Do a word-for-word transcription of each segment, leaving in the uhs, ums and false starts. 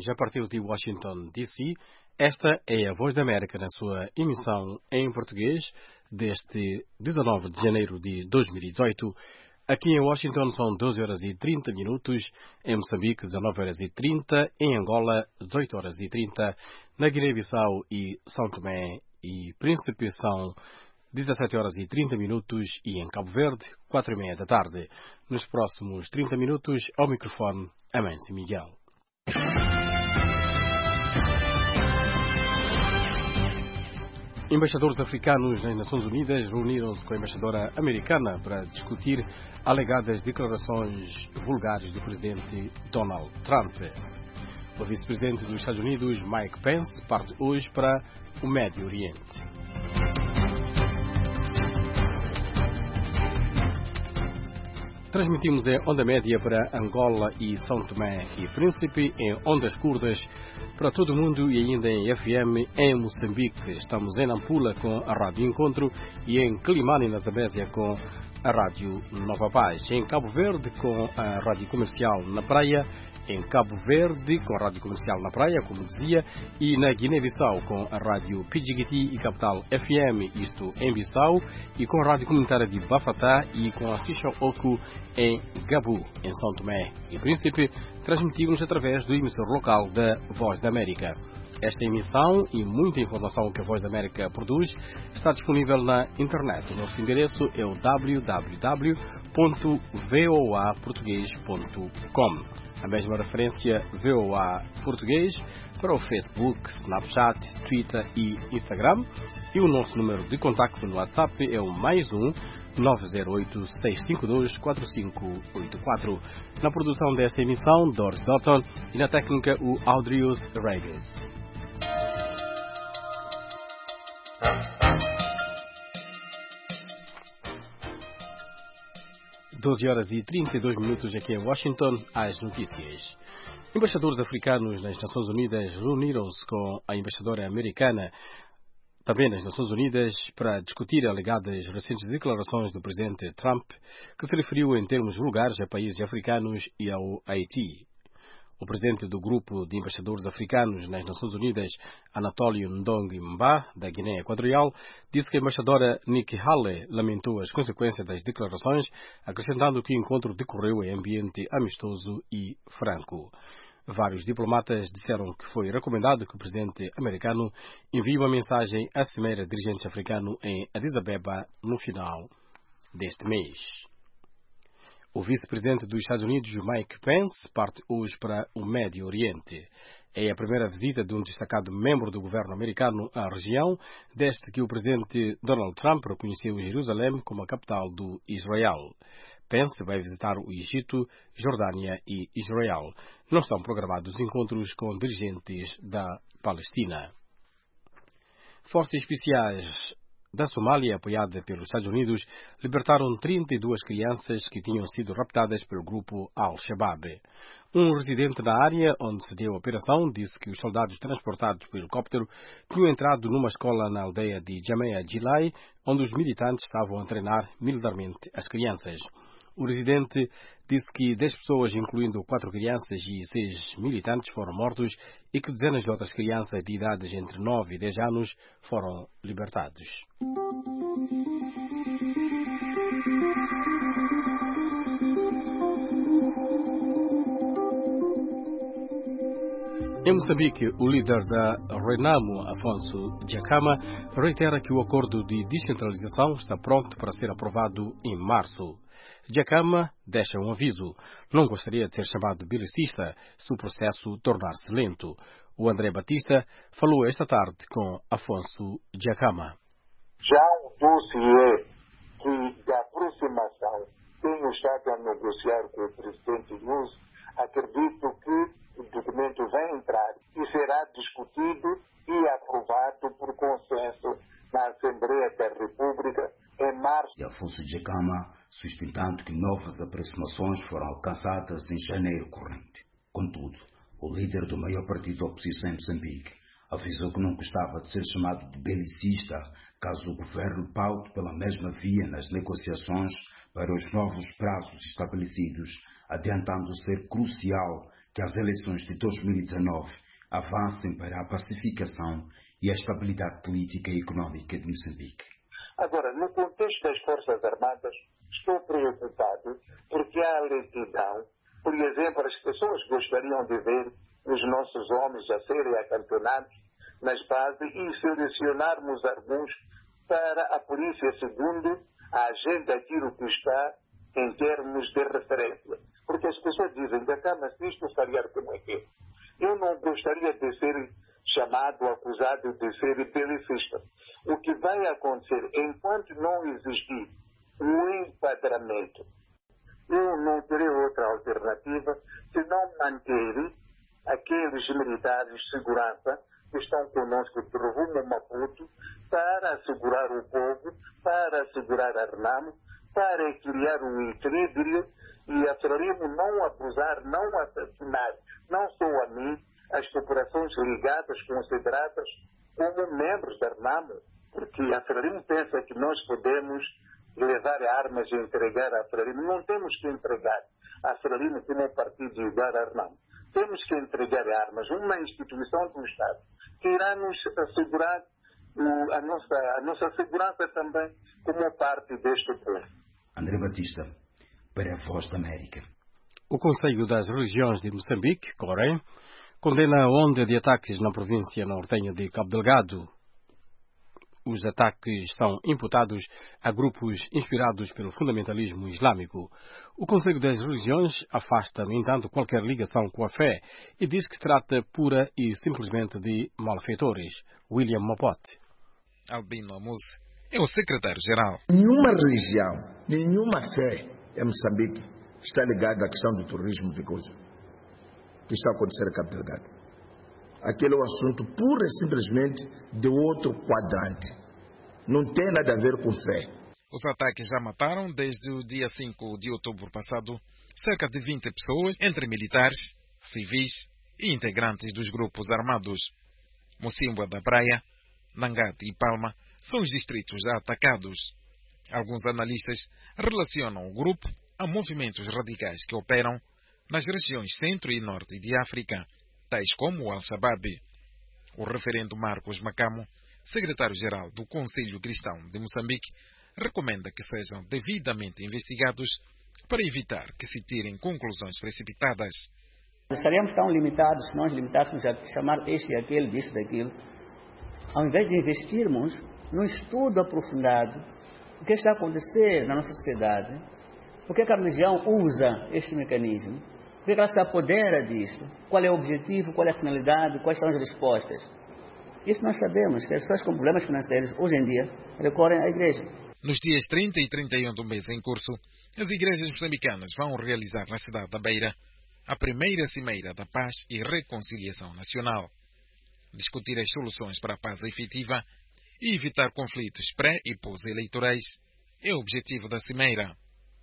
ouvintes, a partir de Washington, D C, esta é a Voz da América na sua emissão em português deste dezanove de janeiro de dois mil e dezoito. Aqui em Washington são doze horas e trinta minutos, em Moçambique dezanove horas e trinta, em Angola dezoito horas e trinta, na Guiné-Bissau e São Tomé e Príncipe são dezassete horas e trinta minutos e em Cabo Verde quatro e meia da tarde. Nos próximos trinta minutos, ao microfone, Amâncio Miguel. Embaixadores africanos nas Nações Unidas reuniram-se com a embaixadora americana para discutir alegadas declarações vulgares do presidente Donald Trump. O vice-presidente dos Estados Unidos, Mike Pence, parte hoje para o Médio Oriente. Transmitimos em onda média para Angola e São Tomé e Príncipe, em ondas curtas para todo o mundo e ainda em F M em Moçambique. Estamos em Nampula com a Rádio Encontro e em Climane, na Zambésia, com a Rádio Nova Paz. Em Cabo Verde com a Rádio Comercial na Praia, em Cabo Verde com a Rádio Comercial na Praia, como dizia, e na Guiné-Bissau com a Rádio Pidjigiti e Capital F M, isto em Bissau, e com a Rádio Comunitária de Bafatá e com a Xixa Oku em Gabu, em São Tomé e Príncipe. Transmitimos através do emissor local da Voz da América. Esta emissão e muita informação que a Voz da América produz está disponível na internet. O nosso endereço é o w w w ponto voa português ponto com. A mesma referência VOA Português para o Facebook, Snapchat, Twitter e Instagram. E o nosso número de contacto no WhatsApp é o mais um nove zero oito, seis cinco dois, quatro cinco oito quatro. Na produção desta emissão, Doris Dalton, e na técnica o Audrius Regis. doze horas e trinta e dois minutos aqui em Washington, as notícias. Embaixadores africanos nas Nações Unidas reuniram-se com a embaixadora americana também nas Nações Unidas para discutir alegadas recentes declarações do presidente Trump, que se referiu em termos vulgares a países africanos e ao Haiti. O presidente do grupo de embaixadores africanos nas Nações Unidas, Anatólio Ndong Mba, da Guiné Equatorial, disse que a embaixadora Nikki Haley lamentou as consequências das declarações, acrescentando que o encontro decorreu em ambiente amistoso e franco. Vários diplomatas disseram que foi recomendado que o presidente americano envie uma mensagem à cimeira de dirigentes africanos em Addis Abeba no final deste mês. O vice-presidente dos Estados Unidos, Mike Pence, parte hoje para o Médio Oriente. É a primeira visita de um destacado membro do governo americano à região, desde que o presidente Donald Trump reconheceu Jerusalém como a capital do Israel. Pence vai visitar o Egito, Jordânia e Israel. Não estão programados encontros com dirigentes da Palestina. Forças especiais da Somália, apoiada pelos Estados Unidos, libertaram trinta e duas crianças que tinham sido raptadas pelo grupo Al-Shabaab. Um residente da área onde se deu a operação disse que os soldados transportados por helicóptero tinham entrado numa escola na aldeia de Jamea Jilai, onde os militantes estavam a treinar militarmente as crianças. O residente disse que dez pessoas, incluindo quatro crianças e seis militantes, foram mortos e que dezenas de outras crianças de idades entre nove e dez anos foram libertados. Em Moçambique, o líder da Renamo, Afonso Dhlakama, reitera que o acordo de descentralização está pronto para ser aprovado em março. Dhlakama deixa um aviso. Não gostaria de ser chamado belicista se o processo tornar-se lento. O André Batista falou esta tarde com Afonso Dhlakama. Já um dossiê que da aproximação tenho estado a negociar com o presidente Nunes, acredito que o documento vai entrar e será discutido e aprovado por consenso na Assembleia da República em março. E Afonso Dhlakama suspeitando que novas aproximações foram alcançadas em janeiro corrente. Contudo, o líder do maior partido da oposição em Moçambique avisou que não gostava de ser chamado de belicista caso o governo paute pela mesma via nas negociações para os novos prazos estabelecidos, adiantando ser crucial que as eleições de dois mil e dezanove avancem para a pacificação e a estabilidade política e econômica de Moçambique. Agora, no contexto das Forças Armadas, estou preocupado porque há lentidão. Por exemplo, as pessoas gostariam de ver os nossos homens a serem acantonados nas bases e selecionarmos alguns para a polícia segundo a agenda daquilo que está em termos de referência. Porque as pessoas dizem, cá, mas isto faria como é que é? Eu não gostaria de ser chamado, acusado de ser belicista. O que vai acontecer, enquanto não existir o enquadramento, eu não terei outra alternativa senão manter aqueles militares de segurança que estão conosco de rumo a Maputo para assegurar o povo, para assegurar a Renamo, para criar um equilíbrio e a Frelimo não abusar, não assassinar, não só a mim, as populações ligadas, consideradas como membros da Renamo, porque a Frelimo pensa que nós podemos levar armas e entregar a Frelimo. Não temos que entregar a Frelimo como um partido igual a Renamo. Temos que entregar armas, uma instituição do Estado, que irá nos assegurar uh, a, nossa, a nossa segurança também como parte deste povo. André Batista, para a Voz da América. O Conselho das Religiões de Moçambique, COREM, condena a onda de ataques na província nortenha de Cabo Delgado. Os ataques são imputados a grupos inspirados pelo fundamentalismo islâmico. O Conselho das Religiões afasta, no entanto, qualquer ligação com a fé e diz que se trata pura e simplesmente de malfeitores. William Mopote. Albino Amuse é o secretário-geral. Nenhuma religião, nenhuma fé em Moçambique está ligada à questão do terrorismo de coisa que está acontecendo em Cabo Delgado. Aquele é um assunto pura e simplesmente de outro quadrante. Não tem nada a ver com fé. Os ataques já mataram, desde o dia cinco de outubro passado, cerca de vinte pessoas, entre militares, civis e integrantes dos grupos armados. Mocimboa da Praia, Nangate e Palma são os distritos já atacados. Alguns analistas relacionam o grupo a movimentos radicais que operam nas regiões centro e norte de África, tais como o Al-Shabaab. O referendo Marcos Macamo, secretário-geral do Conselho Cristão de Moçambique, recomenda que sejam devidamente investigados para evitar que se tirem conclusões precipitadas. Estaríamos tão limitados se nós limitássemos a chamar este e aquele, disso, daquilo, ao invés de investirmos num estudo aprofundado do que está a acontecer na nossa sociedade, por que a religião usa este mecanismo, por que ela se apodera disso, qual é o objetivo, qual é a finalidade, quais são as respostas. Isso nós sabemos, que as pessoas com problemas financeiros, hoje em dia, recorrem à igreja. Nos dias trinta e trinta e um do mês em curso, as igrejas moçambicanas vão realizar na cidade da Beira a primeira Cimeira da Paz e Reconciliação Nacional. Discutir as soluções para a paz efetiva e evitar conflitos pré- e pós-eleitorais é o objetivo da Cimeira.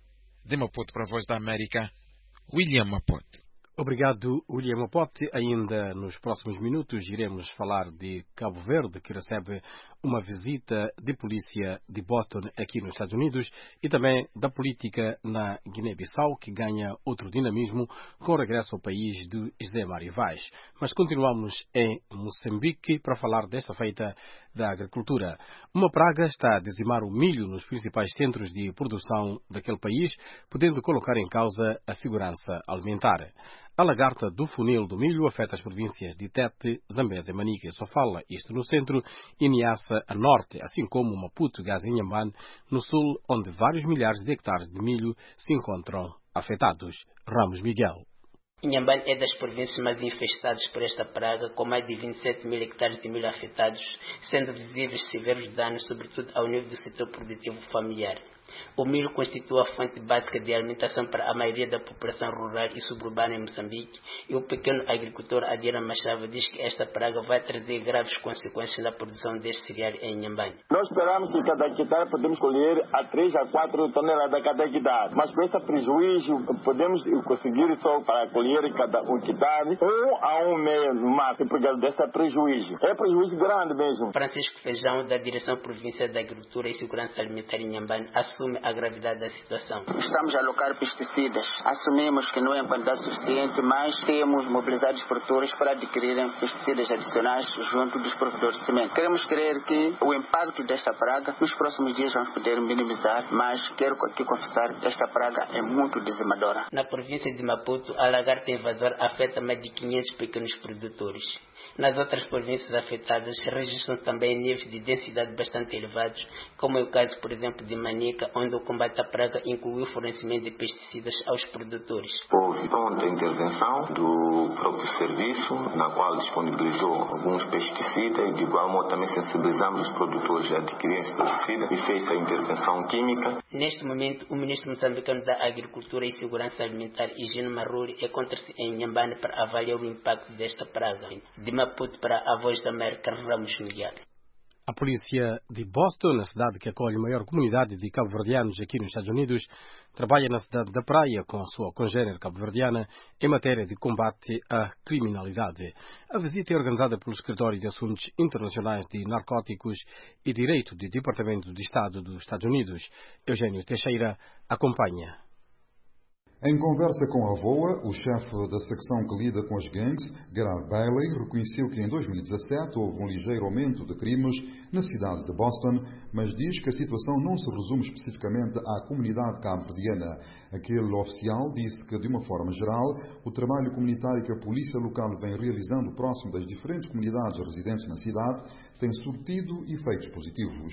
De Maputo para a Voz da América, William Mopote. Obrigado, William Mopote. Ainda nos próximos minutos iremos falar de Cabo Verde, que recebe uma visita de polícia de Boston aqui nos Estados Unidos, e também da política na Guiné-Bissau, que ganha outro dinamismo com o regresso ao país de José Mário Vaz. Mas continuamos em Moçambique para falar desta feita da agricultura. Uma praga está a dizimar o milho nos principais centros de produção daquele país, podendo colocar em causa a segurança alimentar. A lagarta do funil do milho afeta as províncias de Tete, Zambésia, Manica e Sofala, isto no centro, e Niassa a norte, assim como Maputo, Gaza e Inhambane, no sul, onde vários milhares de hectares de milho se encontram afetados. Ramos Miguel. Inhambane é das províncias mais infestadas por esta praga, com mais de vinte e sete mil hectares de milho afetados, sendo visíveis severos danos, sobretudo ao nível do setor produtivo familiar. O milho constitui a fonte básica de alimentação para a maioria da população rural e suburbana em Moçambique, e o pequeno agricultor Adira Machava diz que esta praga vai trazer graves consequências na produção deste cereal em Inhambane. Nós esperamos que cada hectare podemos colher a três a quatro toneladas a cada hectare, mas com esse prejuízo podemos conseguir só para colher cada um hectare um a um meio no máximo, por causa desse prejuízo. É prejuízo grande mesmo. Francisco Feijão, da Direção Provincial da Agricultura e Segurança Alimentar em Inhambane, assume assume a gravidade da situação. Estamos a alocar pesticidas. Assumimos que não é em quantidade suficiente, mas temos mobilizado os produtores para adquirirem pesticidas adicionais junto dos provedores de semente. Queremos crer que o impacto desta praga nos próximos dias vamos poder minimizar, mas quero aqui confessar que esta praga é muito dizimadora. Na província de Maputo, a lagarta invasora afeta mais de quinhentos pequenos produtores. Nas outras províncias afetadas, registram-se também níveis de densidade bastante elevados, como é o caso, por exemplo, de Manica, onde o combate à praga incluiu o fornecimento de pesticidas aos produtores. Houve pronta intervenção do próprio serviço, na qual disponibilizou alguns pesticidas e, de igual modo, também sensibilizamos os produtores a adquirirem esses pesticidas e fez a intervenção química. Neste momento, o ministro moçambicano da Agricultura e Segurança Alimentar, Higino Marruri, encontra-se em Inhambane para avaliar o impacto desta praga. De Maputo para a Voz da América, Ramos Miguel. A polícia de Boston, a cidade que acolhe a maior comunidade de cabo-verdianos aqui nos Estados Unidos, trabalha na cidade da Praia com a sua congênere cabo-verdiana em matéria de combate à criminalidade. A visita é organizada pelo Escritório de Assuntos Internacionais de Narcóticos e Direito do Departamento de Estado dos Estados Unidos. Eugênio Teixeira acompanha. Em conversa com a VOA, o chefe da secção que lida com as gangues, Gerard Bailey, reconheceu que em dois mil e dezassete houve um ligeiro aumento de crimes na cidade de Boston, mas diz que a situação não se resume especificamente à comunidade cabo-verdiana. Aquele oficial disse que, de uma forma geral, o trabalho comunitário que a polícia local vem realizando próximo das diferentes comunidades residentes na cidade tem surtido efeitos positivos.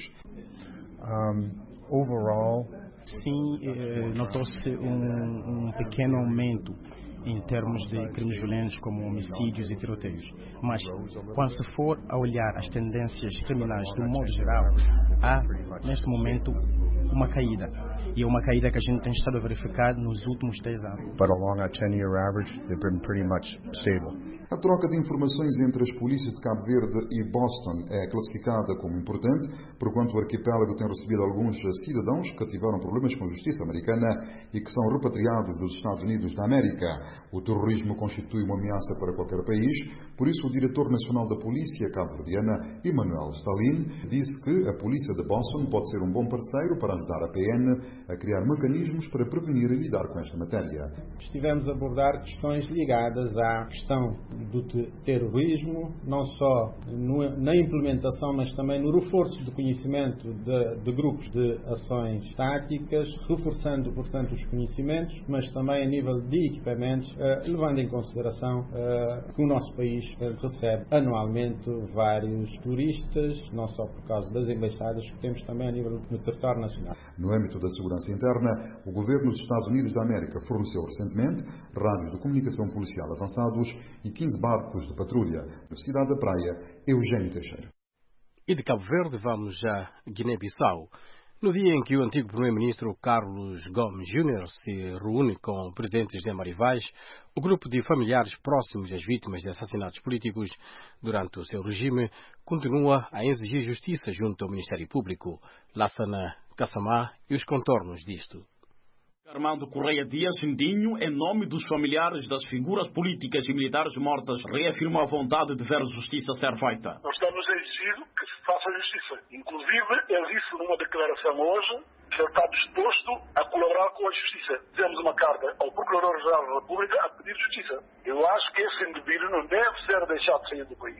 Um, overall, Sim, eh, notou-se um, um pequeno aumento em termos de crimes violentos como homicídios e tiroteios. Mas, quando se for a olhar as tendências criminais de um modo geral, há, neste momento, uma caída. E é uma caída que a gente tem estado a verificar nos últimos dez anos. But along a ten-year average, they've been pretty much stable. A troca de informações entre as polícias de Cabo Verde e Boston é classificada como importante, porquanto o arquipélago tem recebido alguns cidadãos que tiveram problemas com a justiça americana e que são repatriados dos Estados Unidos da América. O terrorismo constitui uma ameaça para qualquer país, por isso o diretor nacional da polícia cabo-verdiana, Emmanuel Stalin, disse que a polícia de Boston pode ser um bom parceiro para ajudar a P N a criar mecanismos para prevenir e lidar com esta matéria. Estivemos a abordar questões ligadas à questão do terrorismo, não só no, na implementação, mas também no reforço do conhecimento de, de grupos de ações táticas, reforçando, portanto, os conhecimentos, mas também a nível de equipamentos, eh, levando em consideração eh, que o nosso país eh, recebe anualmente vários turistas, não só por causa das embaixadas que temos também a nível no território nacional. No âmbito da segurança interna, o governo dos Estados Unidos da América forneceu recentemente rádios de comunicação policial avançados e quinze barcos de patrulha. Na cidade da Praia, Eugênio Teixeira. E de Cabo Verde vamos a Guiné-Bissau. No dia em que o antigo primeiro-ministro Carlos Gomes Júnior se reúne com o presidente José Mário Vaz, o grupo de familiares próximos das vítimas de assassinatos políticos durante o seu regime continua a exigir justiça junto ao Ministério Público. Lassana Kassamá e os contornos disto. Armando Correia Dias Cindinho, em nome dos familiares das figuras políticas e militares mortas, reafirma a vontade de ver justiça ser feita. Nós estamos a exigir que se faça justiça. Inclusive, ele disse numa declaração hoje que ele está disposto a colaborar com a justiça. Fizemos uma carta ao Procurador-Geral da República a pedir justiça. Eu acho que esse indivíduo não deve ser deixado sair do país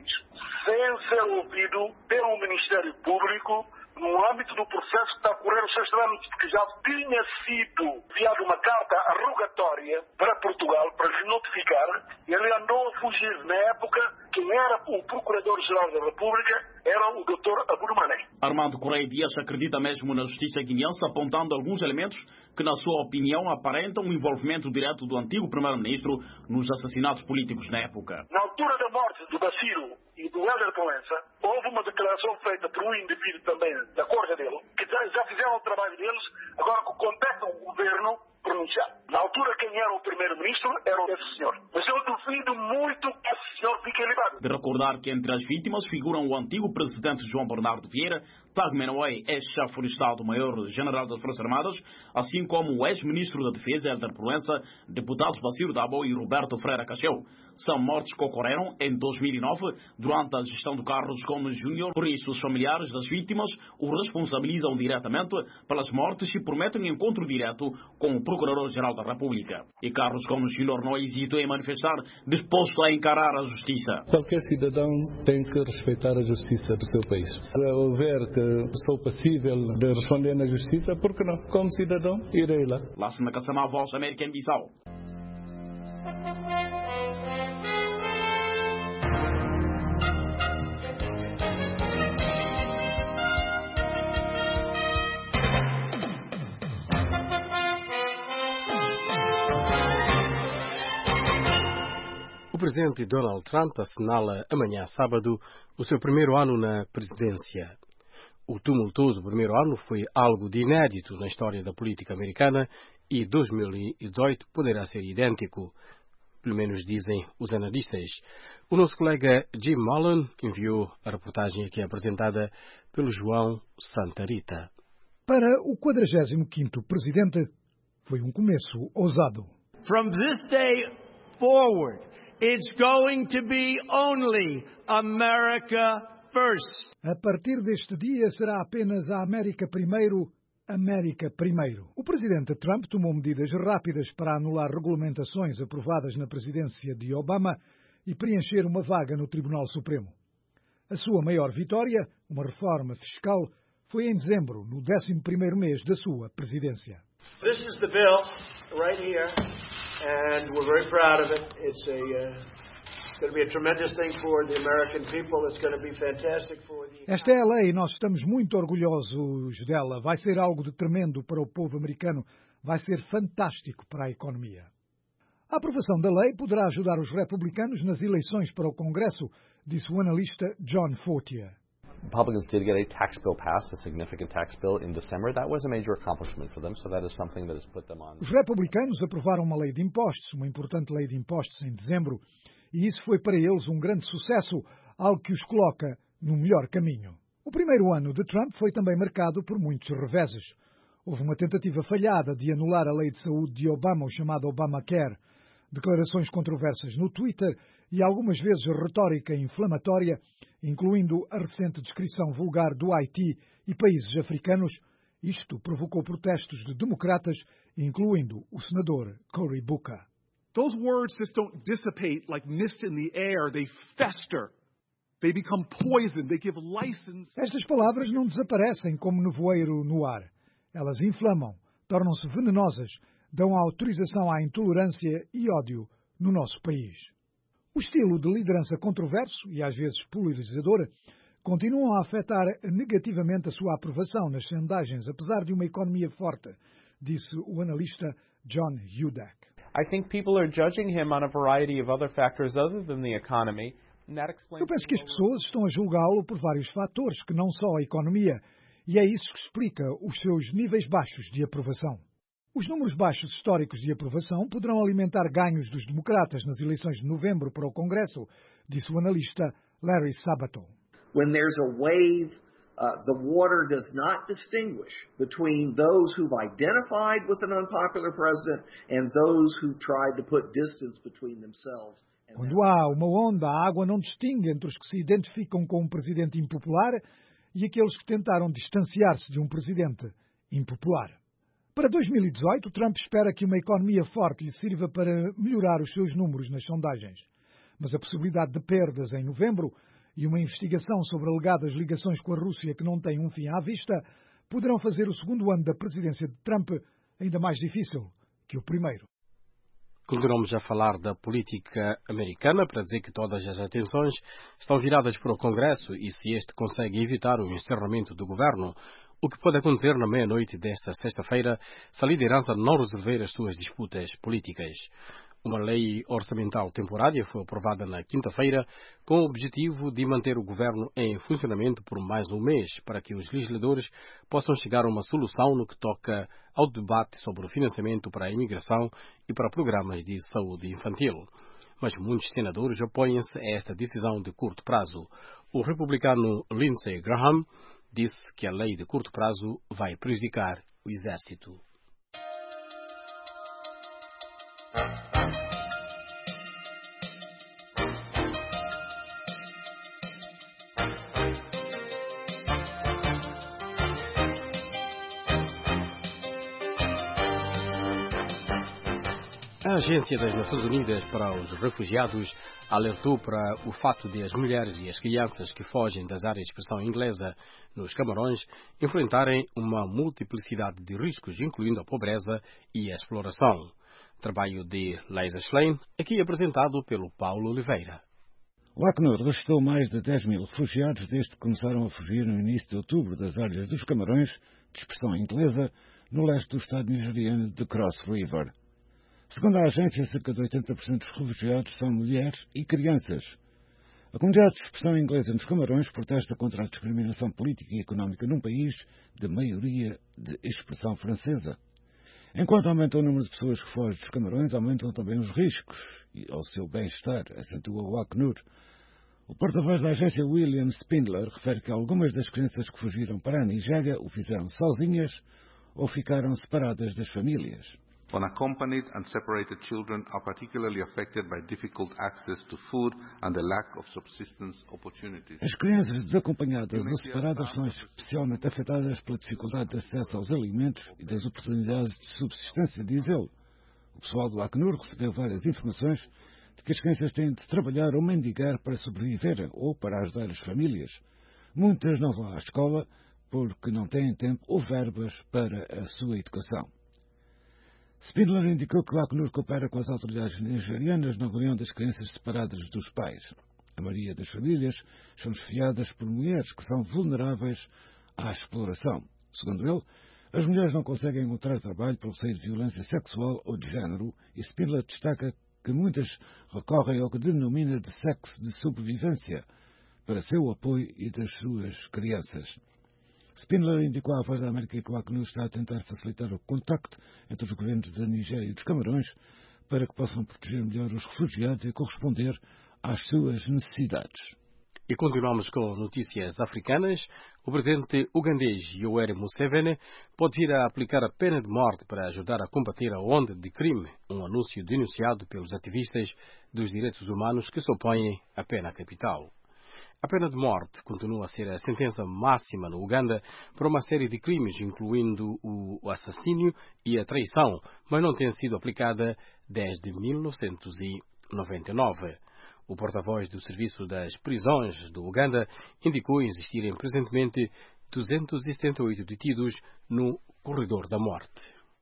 sem ser ouvido pelo Ministério Público no âmbito do processo que está a ocorrer nos seus trâmites, porque já tinha sido enviada uma carta arrogatória para Portugal para lhe notificar. Ele andou a fugir. Na época, quem era o Procurador-Geral da República era o doutor Abudu Mané. Armando Correia Dias acredita mesmo na justiça guineense, apontando alguns elementos que, na sua opinião, aparentam o envolvimento direto do antigo primeiro-ministro nos assassinatos políticos na época. Na altura da morte do Baciro e do Helder Proença, houve uma declaração feita por um indivíduo também da corja dele, que já fizeram o trabalho deles, agora que compete ao governo pronunciar. Na altura, quem era o primeiro-ministro era esse senhor. Mas eu duvido muito que esse senhor fique liberado. De recordar que entre as vítimas figuram o antigo presidente João Bernardo Vieira, Tag Menaway, ex-chefe de Estado-Maior-General das Forças Armadas, assim como o ex-ministro da Defesa, Helder Proença, deputados Baciro Dabo e Roberto Freire Cacheu. São mortes que ocorreram em dois mil e nove, durante a gestão do Carlos Gomes Júnior. Por isso, os familiares das vítimas o responsabilizam diretamente pelas mortes e prometem encontro direto com o Procurador-Geral da República. E Carlos Gomes Júnior não hesitou em manifestar, disposto a encarar a justiça. Qualquer cidadão tem que respeitar a justiça do seu país. Se houver que sou passível de responder na justiça, por que não? Como cidadão, irei lá. Lá-se na Caçama, Voz América em Bissau. O presidente Donald Trump assinala amanhã, sábado, o seu primeiro ano na presidência. O tumultuoso primeiro ano foi algo de inédito na história da política americana e dois mil e dezoito poderá ser idêntico, pelo menos dizem os analistas. O nosso colega Jim Mullen enviou a reportagem aqui apresentada pelo João Santa Rita. Para o quadragésimo quinto presidente, foi um começo ousado. From this day forward, it's going to be only America first. A partir deste dia será apenas a América primeiro, América primeiro. O presidente Trump tomou medidas rápidas para anular regulamentações aprovadas na presidência de Obama e preencher uma vaga no Tribunal Supremo. A sua maior vitória, uma reforma fiscal, foi em dezembro, no décimo primeiro mês da sua presidência. This is the bill right here, and we're very proud of it. It's a uh... Esta é a lei e nós estamos muito orgulhosos dela. Vai ser algo de tremendo para o povo americano. Vai ser fantástico para a economia. A aprovação da lei poderá ajudar os republicanos nas eleições para o Congresso, disse o analista John Fortier. Republicans did get a tax bill passed, a significant tax bill in December. That was a major accomplishment for them, so that is something that has put them on. Os republicanos aprovaram uma lei de impostos, uma importante lei de impostos em dezembro. E isso foi para eles um grande sucesso, algo que os coloca no melhor caminho. O primeiro ano de Trump foi também marcado por muitos reveses. Houve uma tentativa falhada de anular a lei de saúde de Obama, o chamado Obamacare, declarações controversas no Twitter e algumas vezes retórica inflamatória, incluindo a recente descrição vulgar do Haiti e países africanos. Isto provocou protestos de democratas, incluindo o senador Cory Booker. Those words just don't dissipate like mist in the air. They fester. They become poison. They give license. Estas palavras não desaparecem como nevoeiro no ar. Elas inflamam, tornam-se venenosas, dão autorização à intolerância e ódio no nosso país. O estilo de liderança controverso e às vezes polarizador continuam a afetar negativamente a sua aprovação nas sondagens, apesar de uma economia forte, disse o analista John Hudak. I think people are judging him on a variety of other factors other than the economy. Eu penso que as pessoas estão a julgá-lo por vários fatores, que não só a economia, e é isso que explica os seus níveis baixos de aprovação. Os números baixos históricos de aprovação poderão alimentar ganhos dos democratas nas eleições de novembro para o Congresso, disse o analista Larry Sabato. When there's a wave, uh, the water does not distinguish between those who've identified with an unpopular president and those who've tried to put distance between themselves. Quando há uma onda, a água não distingue entre os que se identificam com um presidente impopular e aqueles que tentaram distanciar-se de um presidente impopular. Para dois mil e dezoito, Trump espera que uma economia forte lhe sirva para melhorar os seus números nas sondagens. Mas a possibilidade de perdas em novembro e uma investigação sobre alegadas ligações com a Rússia que não tem um fim à vista poderão fazer o segundo ano da presidência de Trump ainda mais difícil que o primeiro. Continuamos a falar da política americana para dizer que todas as atenções estão viradas para o Congresso e se este consegue evitar o encerramento do governo, o que pode acontecer na meia-noite desta sexta-feira se a liderança não resolver as suas disputas políticas. Uma lei orçamental temporária foi aprovada na quinta-feira com o objetivo de manter o governo em funcionamento por mais um mês para que os legisladores possam chegar a uma solução no que toca ao debate sobre o financiamento para a imigração e para programas de saúde infantil. Mas muitos senadores opõem-se a esta decisão de curto prazo. O republicano Lindsey Graham disse que a lei de curto prazo vai prejudicar o exército. A Agência das Nações Unidas para os Refugiados alertou para o fato de as mulheres e as crianças que fogem das áreas de expressão inglesa nos Camarões enfrentarem uma multiplicidade de riscos, incluindo a pobreza e a exploração. Trabalho de Leisa Schlein, aqui apresentado pelo Paulo Oliveira. O Acnur registrou mais de dez mil refugiados desde que começaram a fugir no início de outubro das áreas dos Camarões, de expressão inglesa, no leste do estado nigeriano de Cross River. Segundo a agência, cerca de oitenta por cento dos refugiados são mulheres e crianças. A comunidade de expressão inglesa nos Camarões protesta contra a discriminação política e económica num país de maioria de expressão francesa. Enquanto aumenta o número de pessoas que fogem dos Camarões, aumentam também os riscos ao seu bem-estar, acentua o Acnur. O porta-voz da agência, William Spindler, refere que algumas das crianças que fugiram para a Nigéria o fizeram sozinhas ou ficaram separadas das famílias. Unaccompanied and separated children are particularly affected by difficult access to food and the lack of subsistence opportunities. As crianças desacompanhadas ou separadas são especialmente afetadas pela dificuldade de acesso aos alimentos e das oportunidades de subsistência, diz ele. O pessoal do Acnur recebeu várias informações de que as crianças têm de trabalhar ou mendigar para sobreviver ou para ajudar as famílias. Muitas não vão à escola porque não têm tempo ou verbas para a sua educação. Spindler indicou que o Acnur coopera com as autoridades nigerianas na reunião das crianças separadas dos pais. A maioria das famílias são desfiadas por mulheres que são vulneráveis à exploração. Segundo ele, as mulheres não conseguem encontrar trabalho por receio de violência sexual ou de género e Spindler destaca que muitas recorrem ao que denomina de sexo de sobrevivência para seu apoio e das suas crianças. Spindler indicou à Voz da América que o Acnur está a tentar facilitar o contacto entre os governos da Nigéria e dos Camarões para que possam proteger melhor os refugiados e corresponder às suas necessidades. E continuamos com notícias africanas. O presidente ugandês Yoweri Museveni pode vir a aplicar a pena de morte para ajudar a combater a onda de crime, um anúncio denunciado pelos ativistas dos direitos humanos que se opõem à pena capital. A pena de morte continua a ser a sentença máxima no Uganda por uma série de crimes, incluindo o assassínio e a traição, mas não tem sido aplicada desde mil novecentos e noventa e nove. O porta-voz do Serviço das Prisões do Uganda indicou existirem presentemente duzentos e setenta e oito detidos no corredor da morte.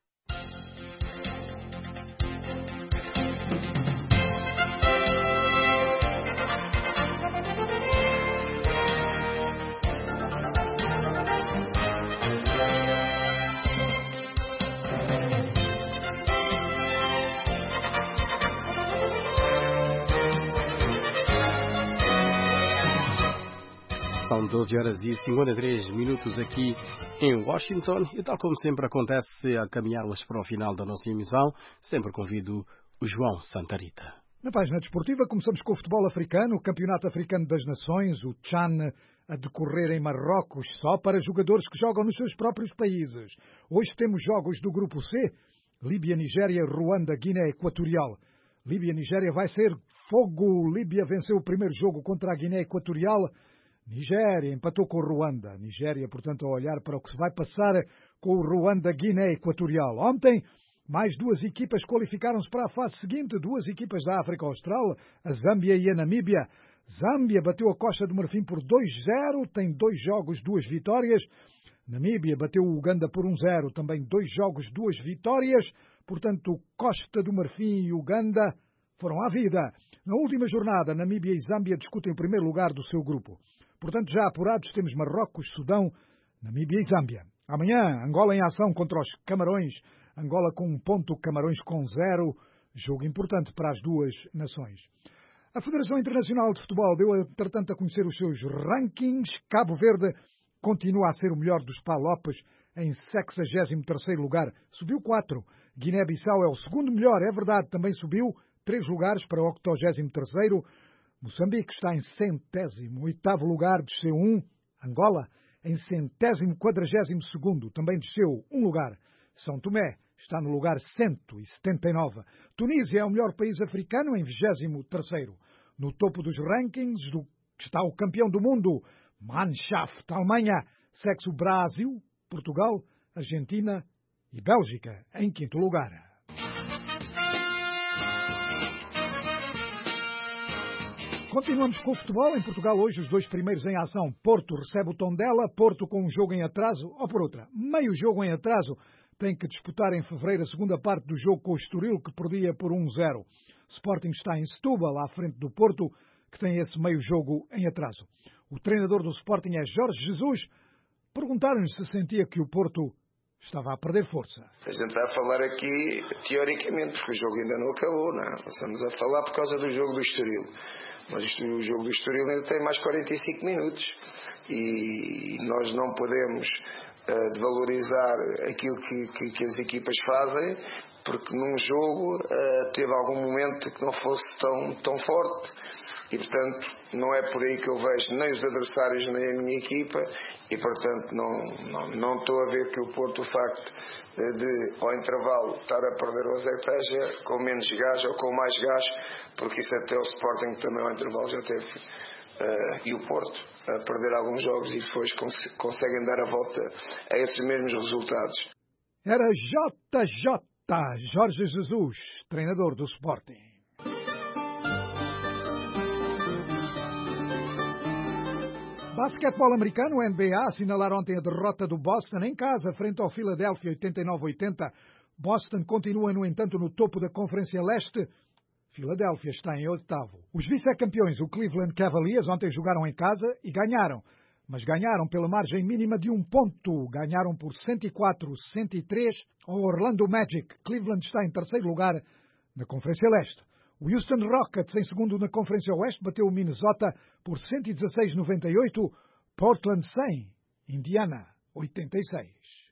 São doze horas e cinquenta e três minutos aqui em Washington e tal como sempre acontece a caminharmos para o final da nossa emissão, sempre convido o João Santarita. Na página desportiva começamos com o futebol africano, o Campeonato Africano das Nações, o CHAN, a decorrer em Marrocos só para jogadores que jogam nos seus próprios países. Hoje temos jogos do Grupo C, Líbia, Nigéria, Ruanda, Guiné Equatorial. Líbia-Nigéria vai ser fogo. Líbia venceu o primeiro jogo contra a Guiné Equatorial. Nigéria empatou com o Ruanda. Nigéria, portanto, a olhar para o que se vai passar com o Ruanda-Guiné Equatorial. Ontem, mais duas equipas qualificaram-se para a fase seguinte, duas equipas da África Austral, a Zâmbia e a Namíbia. Zâmbia bateu a Costa do Marfim por dois zero, tem dois jogos, duas vitórias. Namíbia bateu o Uganda por um zero, também dois jogos, duas vitórias. Portanto, Costa do Marfim e Uganda foram à vida. Na última jornada, Namíbia e Zâmbia discutem o primeiro lugar do seu grupo. Portanto, já apurados, temos Marrocos, Sudão, Namíbia e Zâmbia. Amanhã, Angola em ação contra os Camarões. Angola com um ponto, Camarões com zero. Jogo importante para as duas nações. A Federação Internacional de Futebol deu, entretanto, a conhecer os seus rankings. Cabo Verde continua a ser o melhor dos palopes em sexagésimo terceiro lugar. Subiu quatro. Guiné-Bissau é o segundo melhor, é verdade, também subiu três lugares para o octogésimo terceiro. Moçambique está em centésimo oitavo lugar, desceu um. Angola em centésimo quadragésimo segundo, também desceu um lugar. São Tomé está no lugar cento e setenta e nove. Tunísia é o melhor país africano em vigésimo terceiro. No topo dos rankings do, está o campeão do mundo, Mannschaft, Alemanha. Segue-se o Brasil, Portugal, Argentina e Bélgica em quinto lugar. Continuamos com o futebol. Em Portugal hoje os dois primeiros em ação. Porto recebe o Tondela, Porto com um jogo em atraso, ou por outra, meio jogo em atraso. Tem que disputar em fevereiro a segunda parte do jogo com o Estoril, que perdia por um zero. Sporting está em Setúbal, à frente do Porto, que tem esse meio jogo em atraso. O treinador do Sporting é Jorge Jesus. Perguntaram-lhe se sentia que o Porto estava a perder força. A gente está a falar aqui teoricamente, porque o jogo ainda não acabou, não é? Estamos a falar por causa do jogo do Estoril. Mas o jogo do Estoril ainda tem mais quarenta e cinco minutos e nós não podemos uh, desvalorizar aquilo que, que, que as equipas fazem, porque num jogo uh, teve algum momento que não fosse tão, tão forte e, portanto, não é por aí que eu vejo nem os adversários nem a minha equipa e, portanto, não, não, não estou a ver que o Porto, o facto de, ao intervalo, estar a perder ou esteja com menos gás ou com mais gás, porque isso até o Sporting também ao intervalo já teve, uh, e o Porto, a perder alguns jogos e depois cons- conseguem dar a volta a esses mesmos resultados. Era J J, Jorge Jesus, treinador do Sporting. Basquetebol americano, o N B A, assinalaram ontem a derrota do Boston em casa, frente ao Philadelphia oitenta e nove a oitenta. Boston continua, no entanto, no topo da Conferência Leste. Philadelphia está em oitavo. Os vice-campeões, o Cleveland Cavaliers, ontem jogaram em casa e ganharam. Mas ganharam pela margem mínima de um ponto. Ganharam por cento e quatro a cento e três ao Orlando Magic. Cleveland está em terceiro lugar na Conferência Leste. O Houston Rockets, em segundo na Conferência Oeste, bateu o Minnesota por cento e dezasseis a noventa e oito. Portland cem, Indiana oitenta e seis.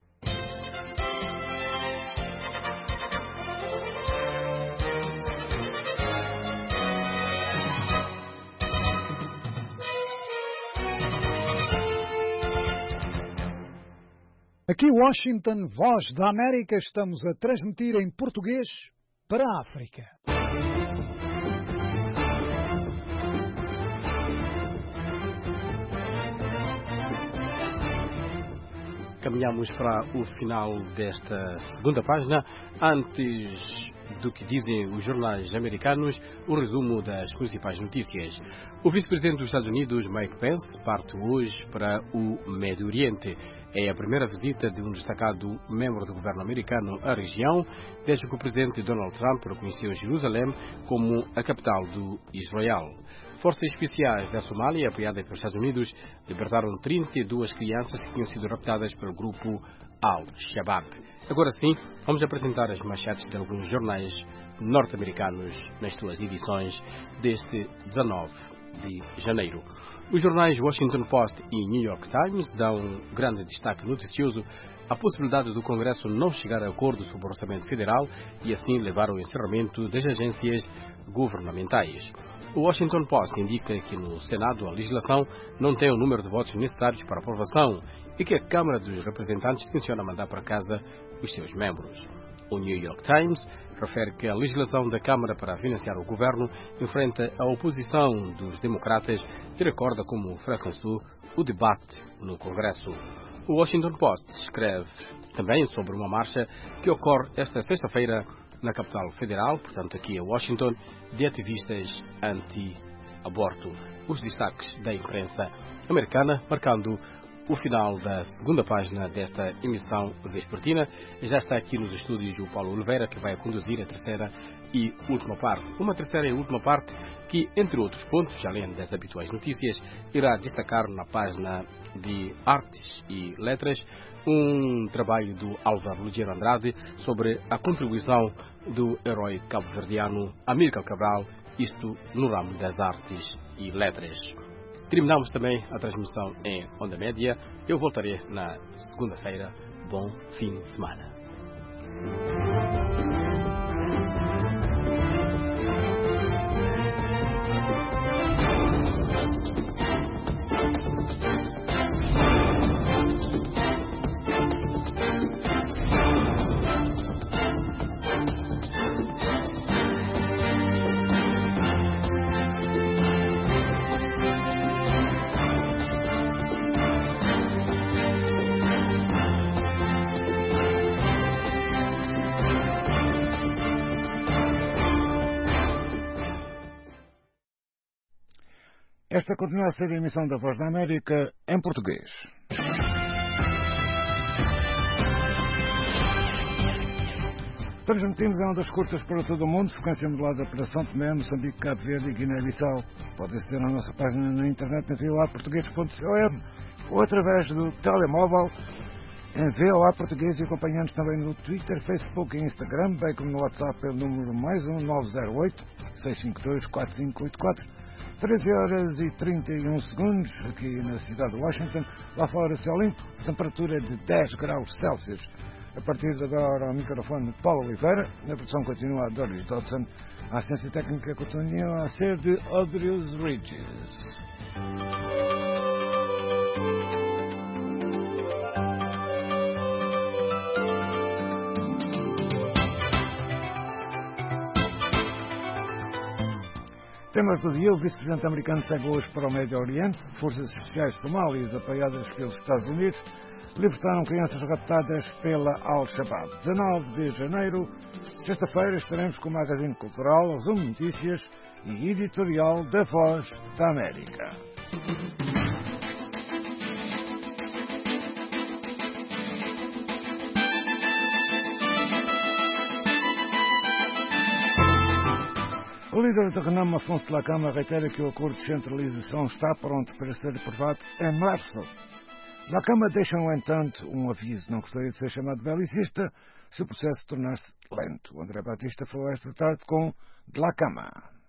Aqui Washington, Voz da América, estamos a transmitir em português para a África. Caminhamos para o final desta segunda página. Antes do que dizem os jornais americanos, o resumo das principais notícias. O vice-presidente dos Estados Unidos, Mike Pence, parte hoje para o Médio Oriente. É a primeira visita de um destacado membro do governo americano à região, desde que o presidente Donald Trump reconheceu Jerusalém como a capital do Israel. Forças especiais da Somália, apoiadas pelos Estados Unidos, libertaram trinta e duas crianças que tinham sido raptadas pelo grupo Al-Shabaab. Agora sim, vamos apresentar as manchetes de alguns jornais norte-americanos nas suas edições deste dezanove de janeiro. Os jornais Washington Post e New York Times dão grande destaque noticioso à possibilidade do Congresso não chegar a acordo sobre o orçamento federal e assim levar ao encerramento das agências governamentais. O Washington Post indica que no Senado a legislação não tem o número de votos necessários para aprovação e que a Câmara dos Representantes tenciona mandar para casa os seus membros. O New York Times refere que a legislação da Câmara para financiar o governo enfrenta a oposição dos democratas e recorda como fracassou o debate no Congresso. O Washington Post escreve também sobre uma marcha que ocorre esta sexta-feira na capital federal, portanto aqui em Washington, de ativistas anti-aborto. Os destaques da imprensa americana, marcando o final da segunda página desta emissão vespertina. Já está aqui nos estúdios o Paulo Oliveira, que vai conduzir a terceira e última parte. Uma terceira e última parte que, entre outros pontos, além das habituais notícias, irá destacar na página de Artes e Letras um trabalho do Álvaro Ligeiro Andrade sobre a contribuição do herói cabo-verdiano Amílcar Cabral, isto no ramo das artes e letras. Terminamos também a transmissão em onda média. Eu voltarei na segunda-feira. Bom fim de semana. Esta continua a ser a emissão da Voz da América em português. Transmitimos em ondas curtas para todo o mundo, frequência modulada para São Tomé, Moçambique, Cabo Verde e Guiné-Bissau. Podem aceder à nossa página na internet em v o a português ponto com ou através do telemóvel em V O A Português e acompanhando-nos também no Twitter, Facebook e Instagram, bem como no WhatsApp pelo número mais um nove zero oito, seis cinco dois, quatro cinco oito quatro. treze horas e trinta e um segundos aqui na cidade de Washington. Lá fora céu limpo, temperatura de dez graus Celsius. A partir de agora, o microfone de Paulo Oliveira. Na produção continua a Doris Dodson. A assistência técnica continua a ser de Audrius Regis. Temas do dia: o vice-presidente americano segue hoje para o Médio Oriente. Forças especiais somálias, apoiadas pelos Estados Unidos, libertaram crianças raptadas pela Al-Shabaab. dezanove de janeiro, sexta-feira, estaremos com o Magazine Cultural, resumo notícias e editorial da Voz da América. O líder da renome, Afonso Dhlakama, reitera que o acordo de centralização está pronto para ser aprovado em março. Dhlakama deixa, no entanto, um aviso: não gostaria de ser chamado belicista se o processo tornar-se lento. O André Batista falou esta tarde com Dhlakama.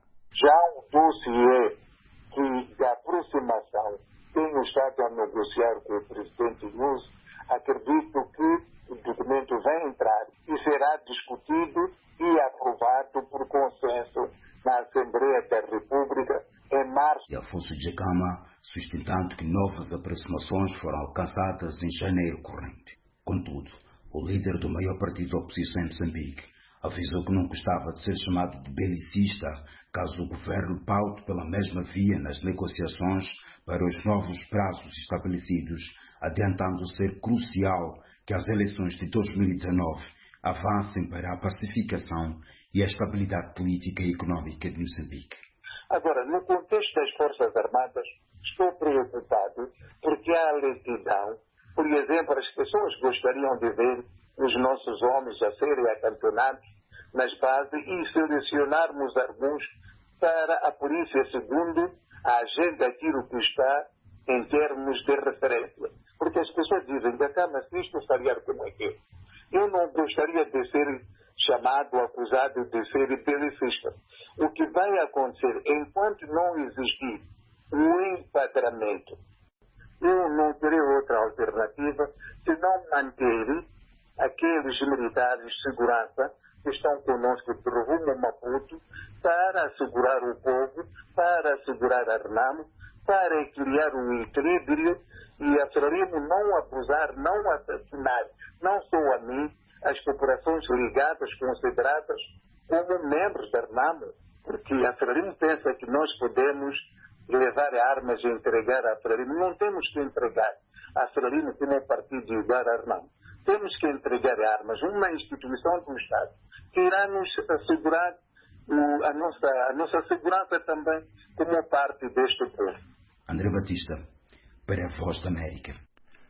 Já o dossiê que da aproximação tenho estado a negociar com o presidente Lula, acredito que o documento vai entrar e será discutido e aprovado por consenso na Assembleia da República em março. E Afonso Dhlakama sustentando que novas aproximações foram alcançadas em janeiro corrente. Contudo, o líder do maior partido da oposição em Moçambique avisou que não gostava de ser chamado de belicista caso o governo paute pela mesma via nas negociações para os novos prazos estabelecidos, adiantando ser crucial que as eleições de dois mil e dezanove avancem para a pacificação e a estabilidade política e económica de Moçambique. Agora, no contexto das Forças Armadas, estou preocupado porque há lentidão. Por exemplo, as pessoas gostariam de ver os nossos homens a serem acampeonados nas bases e selecionarmos alguns para a polícia segundo a agenda daquilo que está em termos de referência. Porque as pessoas dizem, Dhlakama, se isto falhar, como é que é? Eu não gostaria de ser chamado, acusado de ser belicista. O que vai acontecer, enquanto não existir o enquadramento, eu não terei outra alternativa senão manter aqueles militares de segurança que estão conosco de rumo a Maputo para assegurar o povo, para assegurar a RENAMO, para criar um equilíbrio e a Frelimo não abusar, não assassinar, não só a mim, as populações ligadas, consideradas como membros da RENAMO, porque a Frelimo pensa que nós podemos levar armas e entregar a Frelimo. Não temos que entregar a Frelimo como um partido igual à RENAMO. Temos que entregar armas, uma instituição do Estado, que irá nos assegurar o, a, nossa, a nossa segurança também como parte deste povo. André Batista, para a Voz da América.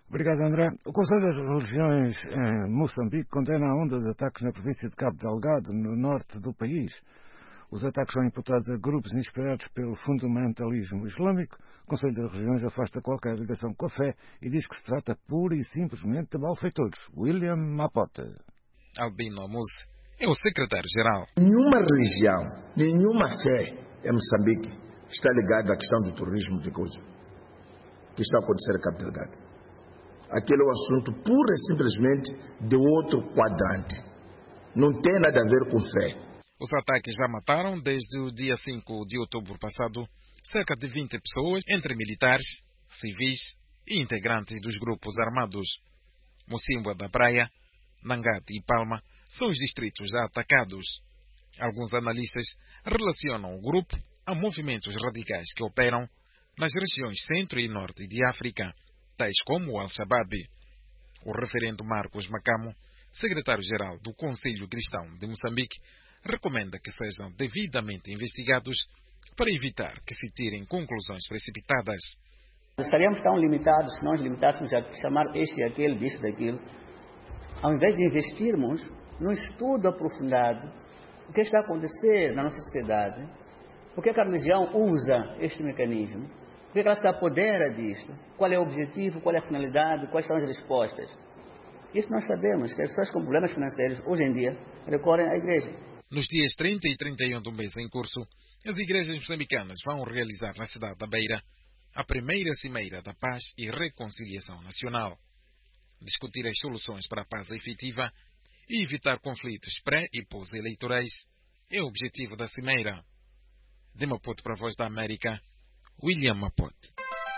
Obrigado, André. O Conselho das Religiões em Moçambique condena a onda de ataques na província de Cabo Delgado, no norte do país. Os ataques são imputados a grupos inspirados pelo fundamentalismo islâmico. O Conselho das Religiões afasta qualquer ligação com a fé e diz que se trata pura e simplesmente de malfeitores. William Mapote. Albino Amuse é o secretário-geral. Nenhuma religião, nenhuma fé em Moçambique está ligada à questão do terrorismo de coisa que está a acontecer em Cabo Delgado. Aquele é um assunto pura e simplesmente de outro quadrante. Não tem nada a ver com fé. Os ataques já mataram, desde o dia cinco de outubro passado, cerca de vinte pessoas, entre militares, civis e integrantes dos grupos armados. Mocimboa da Praia, Nangate e Palma são os distritos já atacados. Alguns analistas relacionam o grupo a movimentos radicais que operam nas regiões centro e norte de África, tais como o Al-Shabaab. O referendo Marcos Macamo, secretário-geral do Conselho Cristão de Moçambique, recomenda que sejam devidamente investigados para evitar que se tirem conclusões precipitadas. Estaríamos tão limitados se nós limitássemos a chamar este e aquele, disto e daquilo, ao invés de investirmos num estudo aprofundado do que está a acontecer na nossa sociedade, por que a religião usa este mecanismo, por que ela se apodera disto, qual é o objetivo, qual é a finalidade, quais são as respostas. Isso nós sabemos, que as pessoas com problemas financeiros, hoje em dia, recorrem à igreja. Nos dias trinta e trinta e um do mês em curso, as igrejas moçambicanas vão realizar na cidade da Beira a primeira Cimeira da Paz e Reconciliação Nacional. Discutir as soluções para a paz efetiva e evitar conflitos pré- e pós-eleitorais é o objetivo da Cimeira. De Maputo para a Voz da América, William Mapote.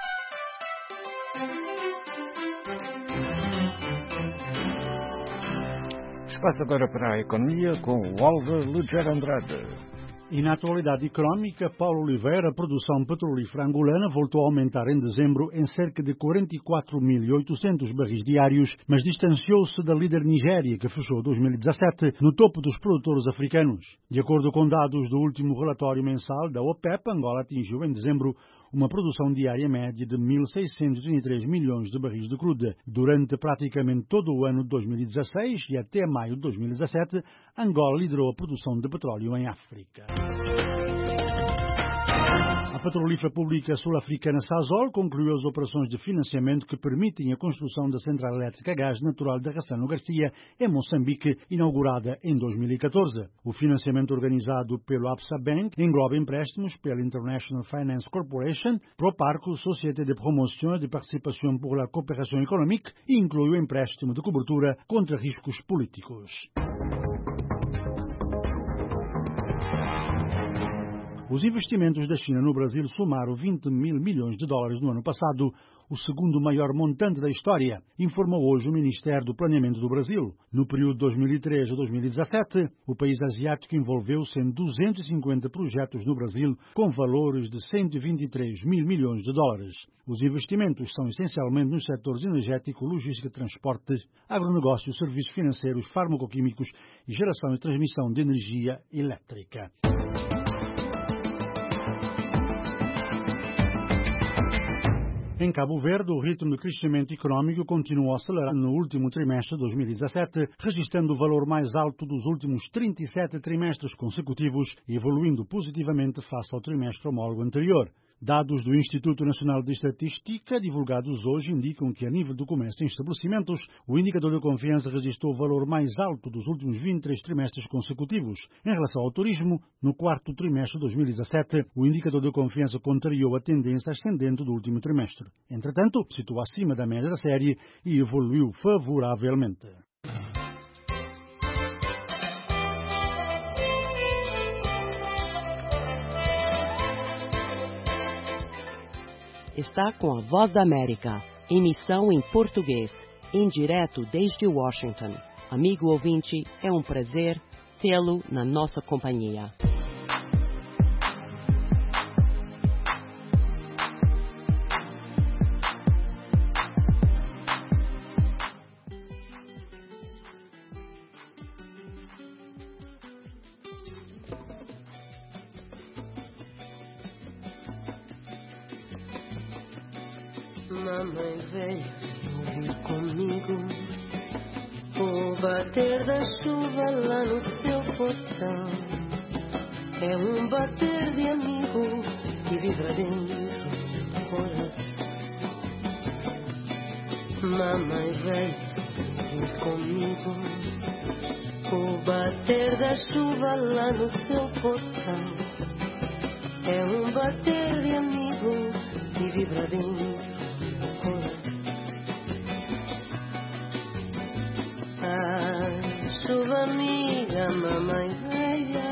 Espaço agora para a economia com o Álvaro Luger Andrade. E na atualidade económica, Paulo Oliveira, a produção petrolífera angolana voltou a aumentar em dezembro em cerca de quarenta e quatro mil e oitocentos barris diários, mas distanciou-se da líder Nigéria, que fechou dois mil e dezassete no topo dos produtores africanos. De acordo com dados do último relatório mensal da OPEP, Angola atingiu em dezembro uma produção diária média de mil seiscentos e trinta e três milhões de barris de crudo. Durante praticamente todo o ano de dois mil e dezasseis e até maio de dois mil e dezassete, Angola liderou a produção de petróleo em África. A petrolífera pública sul-africana Sasol concluiu as operações de financiamento que permitem a construção da central elétrica a gás natural da Raçano Garcia, em Moçambique, inaugurada em dois mil e catorze. O financiamento organizado pelo Absa Bank engloba empréstimos pela International Finance Corporation, Proparco, Société de Promotion et de Participation pour la Coopération Économique, e inclui o empréstimo de cobertura contra riscos políticos. Os investimentos da China no Brasil somaram vinte mil milhões de dólares no ano passado, o segundo maior montante da história, informou hoje o Ministério do Planeamento do Brasil. No período de dois mil e três a dois mil e dezassete, o país asiático envolveu-se em duzentos e cinquenta projetos no Brasil, com valores de cento e vinte e três mil milhões de dólares. Os investimentos são essencialmente nos setores energético, logística, transporte, agronegócio, serviços financeiros, farmacoquímicos e geração e transmissão de energia elétrica. Em Cabo Verde, o ritmo de crescimento económico continuou a acelerar no último trimestre de dois mil e dezassete, registrando o valor mais alto dos últimos trinta e sete trimestres consecutivos, evoluindo positivamente face ao trimestre homólogo anterior. Dados do Instituto Nacional de Estatística, divulgados hoje, indicam que, a nível do comércio em estabelecimentos, o indicador de confiança registrou o valor mais alto dos últimos vinte e três trimestres consecutivos. Em relação ao turismo, no quarto trimestre de dois mil e dezassete, o indicador de confiança contrariou a tendência ascendente do último trimestre. Entretanto, situou acima da média da série e evoluiu favoravelmente. Está com a Voz da América, emissão em português, em direto desde Washington. Amigo ouvinte, é um prazer tê-lo na nossa companhia. Mamãe veio ouvir comigo o bater da chuva lá no seu portão. É um bater de amigo que vibra dentro do coração. Mamãe veio ouvir comigo o bater da chuva lá no seu portão. É um bater de amigo que vibra dentro do coração. Ah, chuva amiga, mamãe velha,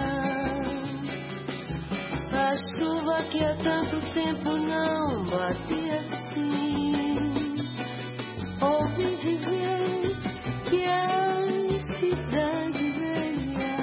a chuva que há tanto tempo não bate assim. Ouvi dizer que a cidade velha,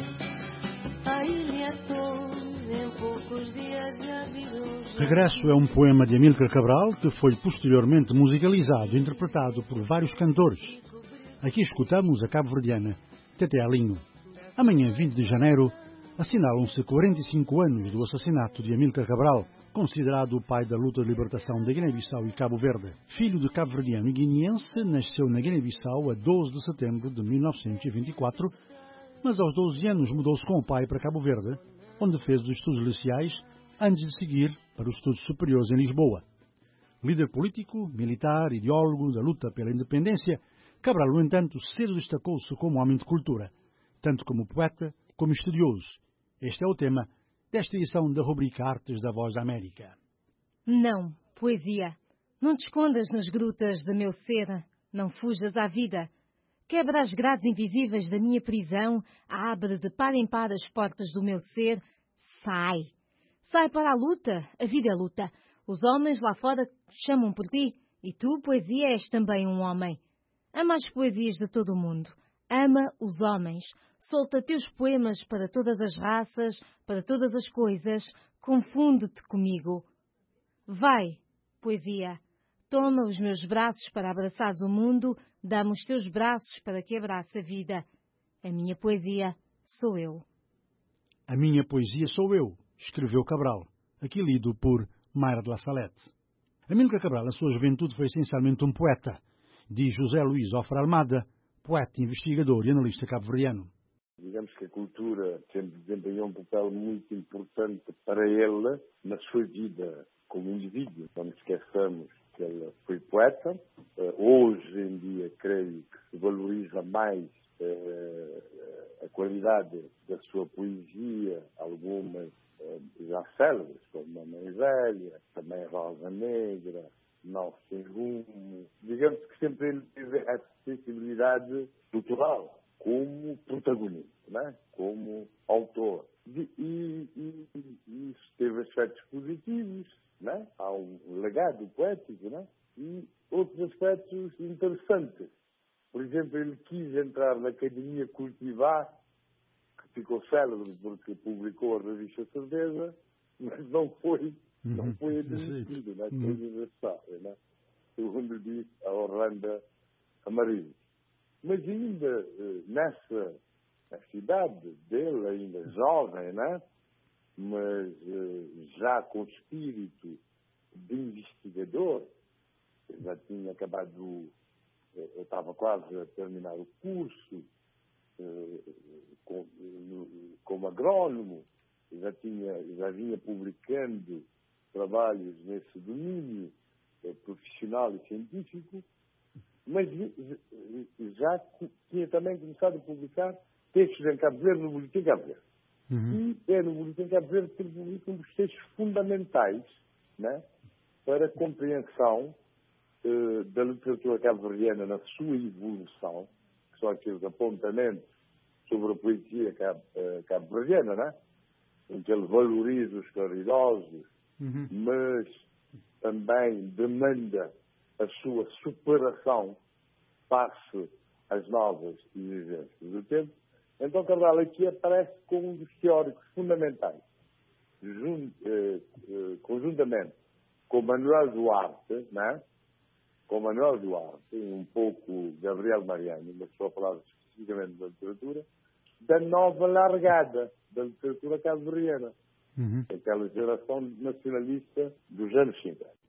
a ilha toda em poucos dias já virou. Regresso é um poema de Amílcar Cabral que foi posteriormente musicalizado e interpretado por vários cantores. Aqui escutamos a cabo-verdiana Tete Alinho. Amanhã, vinte de janeiro, assinalam-se quarenta e cinco anos do assassinato de Amílcar Cabral, considerado o pai da luta de libertação da Guiné-Bissau e Cabo Verde. Filho de cabo-verdiano e guineense, nasceu na Guiné-Bissau a doze de setembro de mil novecentos e vinte e quatro, mas aos doze anos mudou-se com o pai para Cabo Verde, onde fez os estudos iniciais antes de seguir para os estudos superiores em Lisboa. Líder político, militar, ideólogo da luta pela independência, Cabral, no entanto, cedo destacou-se como homem de cultura, tanto como poeta como estudioso. Este é o tema desta edição da rubrica Artes da Voz da América. Não, poesia. Não te escondas nas grutas do meu ser, não fujas à vida. Quebra as grades invisíveis da minha prisão, abre de par em par as portas do meu ser. Sai. Sai para a luta, a vida é luta. Os homens lá fora chamam por ti, e tu, poesia, és também um homem. Ama as poesias de todo o mundo. Ama os homens. Solta teus poemas para todas as raças, para todas as coisas. Confunde-te comigo. Vai, poesia. Toma os meus braços para abraçares o mundo. Dá-me os teus braços para que abrace a vida. A minha poesia sou eu. A minha poesia sou eu, escreveu Cabral, aqui lido por Mayra de la Salette. Amílcar Cabral, na sua juventude, foi essencialmente um poeta, diz José Luís Ofra Almada, poeta, investigador e analista cabo-verdiano. Digamos que a cultura sempre desempenhou um papel muito importante para ele na sua vida como indivíduo. Não nos esqueçamos que ele foi poeta. Hoje em dia, creio que se valoriza mais a qualidade da sua poesia, algumas já célebres, como A Mãe Velha, também Rosa Negra, Não Sem Rumo. Digamos que sempre ele teve essa sensibilidade cultural como protagonista, né? Como autor. E, e, e isso teve aspectos positivos, né? Há um legado poético, né? E outros aspectos interessantes. Por exemplo, ele quis entrar na Academia Cultivar, que ficou célebre porque publicou a revista Certeza, mas não foi, uhum. não foi admitido na uhum. universidade, né? Segundo diz a Orlando Amarillo. Mas ainda nessa cidade dele, ainda jovem, né? Mas já com espírito de investigador, já tinha acabado, eu estava quase a terminar o curso como agrônomo, já, tinha, já vinha publicando trabalhos nesse domínio profissional e científico, mas já tinha também começado a publicar textos em Cabo Verde, no Boletim Cabo Verde. Uhum. E é no Boletim Cabo Verde que ele publica um dos textos fundamentais, né, para a compreensão uh, da literatura cabo-verdiana na sua evolução, que são aqueles apontamentos sobre a poesia cabo, uh, cabo-verdiana, né, em que ele valoriza os claridosos, uhum. mas também demanda a sua superação face às novas exigências do tempo. Então, Cabral aqui aparece como um dos teóricos fundamentais, jun, eh, eh, conjuntamente com Manuel Duarte, né? com Manuel Duarte, um pouco Gabriel Mariano, mas só falar especificamente da literatura, da nova largada da literatura cabo-verdiana, uhum. aquela geração nacionalista dos anos cinquenta.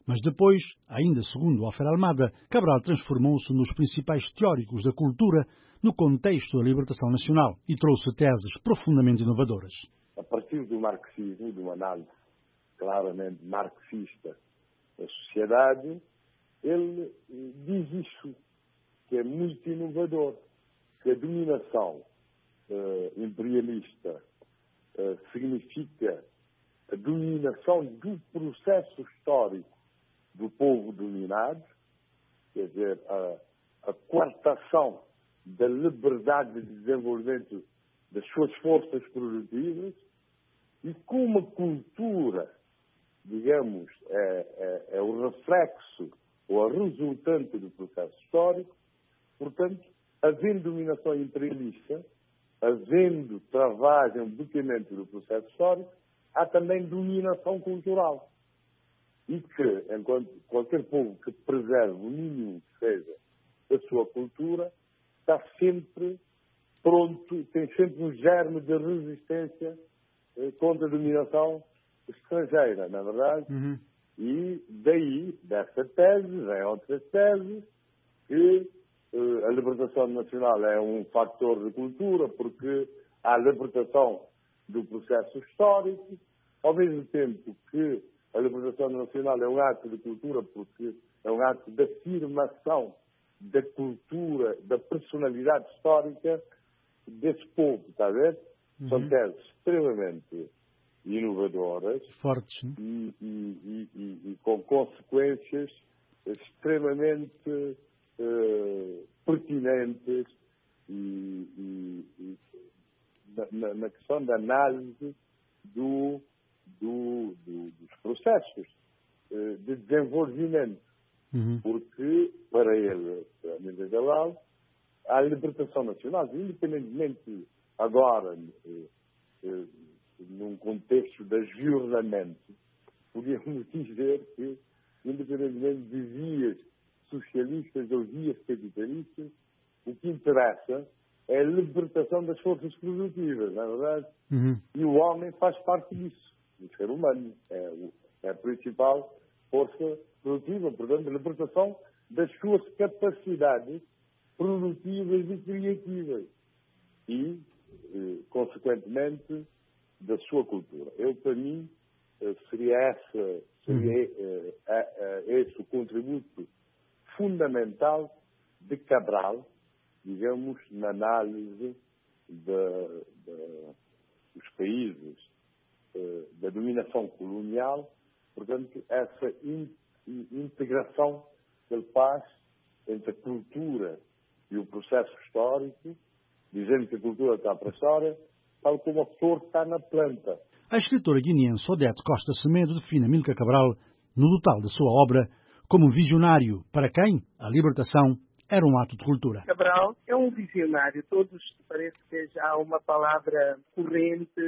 Mas depois, ainda segundo Ofer Almada, Cabral transformou-se nos principais teóricos da cultura no contexto da libertação nacional e trouxe teses profundamente inovadoras. A partir do marxismo, de uma análise claramente marxista da sociedade, ele diz isso, que é muito inovador, que a dominação eh, imperialista eh, significa a dominação do processo histórico do povo dominado, quer dizer, a, a coartação da liberdade de desenvolvimento das suas forças produtivas, e como a cultura, digamos, é, é, é o reflexo ou a resultante do processo histórico. Portanto, havendo dominação imperialista, havendo travagem, bloqueamento do processo histórico, há também dominação cultural. E que, enquanto qualquer povo que preserve o mínimo que seja da sua cultura, está sempre pronto, tem sempre um germe de resistência eh, contra a dominação estrangeira, na verdade. Uhum. E daí, dessa tese, vem outras teses, que eh, a libertação nacional é um fator de cultura, porque há a libertação do processo histórico, ao mesmo tempo que a libertação nacional é um ato de cultura, porque é um ato de afirmação da cultura, da personalidade histórica desse povo, está a ver? Uhum. São teses extremamente inovadoras. Fortes, né? e, e, e, e, e com consequências extremamente uh, pertinentes e, e, e na, na questão da análise do, do, do, dos processos uh, de desenvolvimento. Uhum. Porque, para ele, para Mendes Cabral, a libertação nacional, independentemente agora, eh, eh, num contexto de agiornamento, podíamos dizer que, independentemente de vias socialistas ou vias capitalistas, o que interessa é a libertação das forças produtivas, não é verdade? Uhum. E o homem faz parte disso. O ser humano é, o, é a principal força produtiva, portanto, a libertação das suas capacidades produtivas e criativas e, eh, consequentemente, da sua cultura. Eu, para mim, eh, seria, essa, seria eh, eh, esse o contributo fundamental de Cabral, digamos, na análise da, da, dos países eh, da dominação colonial, portanto, essa in, in, integração que ele faz entre a cultura e o processo histórico, dizendo que a cultura está para a história, tal como a flor está na planta. A escritora guineense Odete Costa Semedo define Amílcar Cabral, no total da sua obra, como um visionário para quem a libertação era um ato de cultura. Cabral é um visionário. Todos, parece que já há uma palavra corrente,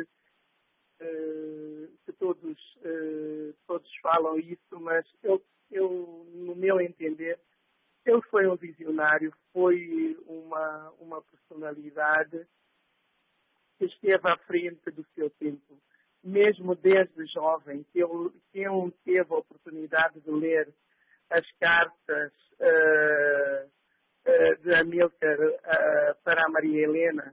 uh, que todos, uh, todos falam isso, mas eu, eu, no meu entender, ele foi um visionário, foi uma, uma personalidade que esteve à frente do seu tempo. Mesmo desde jovem, que eu, que eu teve a oportunidade de ler as cartas uh, uh, de Amílcar uh, para a Maria Helena,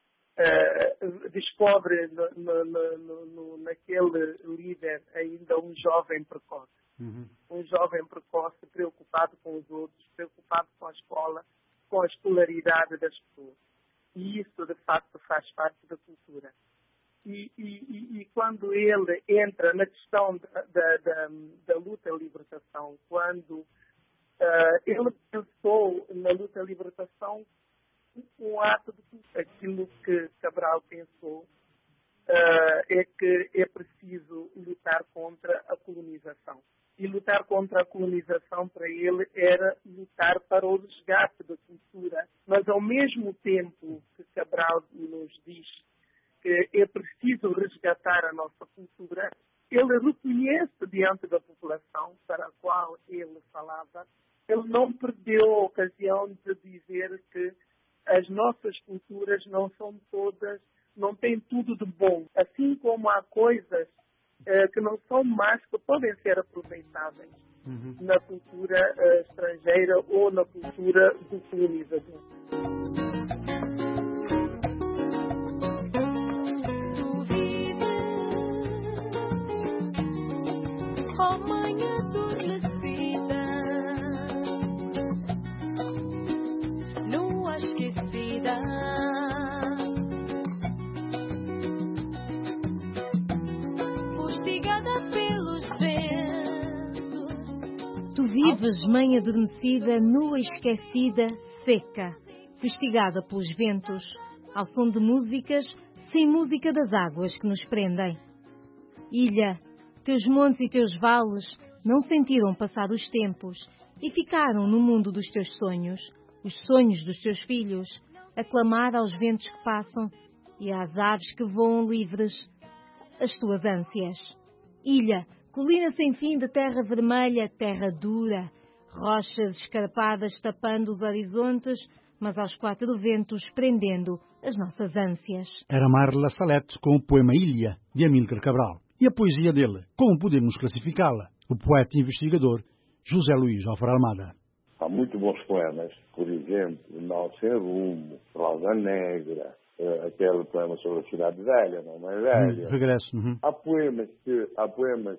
uh, descobre no, no, no, no, naquele líder ainda um jovem precoce. Uhum. Um jovem precoce preocupado com os outros, preocupado com a escola, com a escolaridade das pessoas. E isso, de facto, faz parte da cultura. E, e, e quando ele entra na questão da, da, da, da luta à libertação, quando uh, ele pensou na luta à libertação um ato de cultura, aquilo que Cabral pensou uh, é que é preciso lutar contra a colonização. E lutar contra a colonização para ele era lutar para o resgate da cultura. Mas ao mesmo tempo que Cabral nos diz que é preciso resgatar a nossa cultura, ele reconhece diante da população para a qual ele falava, ele não perdeu a ocasião de dizer que as nossas culturas não são todas, não têm tudo de bom. Assim como há coisas eh, que não são más, que podem ser aproveitáveis. uhum. na cultura uh, estrangeira ou na cultura do colonizador. Oh, mãe adormecida, nua esquecida, fustigada pelos ventos. Tu vives, mãe adormecida, nua esquecida, seca, fustigada pelos ventos, ao som de músicas, sem música das águas que nos prendem. Ilha, teus montes e teus vales não sentiram passar os tempos e ficaram no mundo dos teus sonhos, os sonhos dos teus filhos, a clamar aos ventos que passam e às aves que voam livres, as tuas ânsias. Ilha, colina sem fim de terra vermelha, terra dura, rochas escarpadas tapando os horizontes, mas aos quatro ventos prendendo as nossas ânsias. Era Marla Salete com o poema Ilha, de Amílcar Cabral. E a poesia dele, como podemos classificá-la? O poeta e investigador José Luís Alfaro Almada. Há muito bons poemas, por exemplo, Não Sem Rumo, Rosa Negra, uh, aquele poema sobre a cidade velha, não é velha. Hum, regresso. Uhum. Há poemas que, há poemas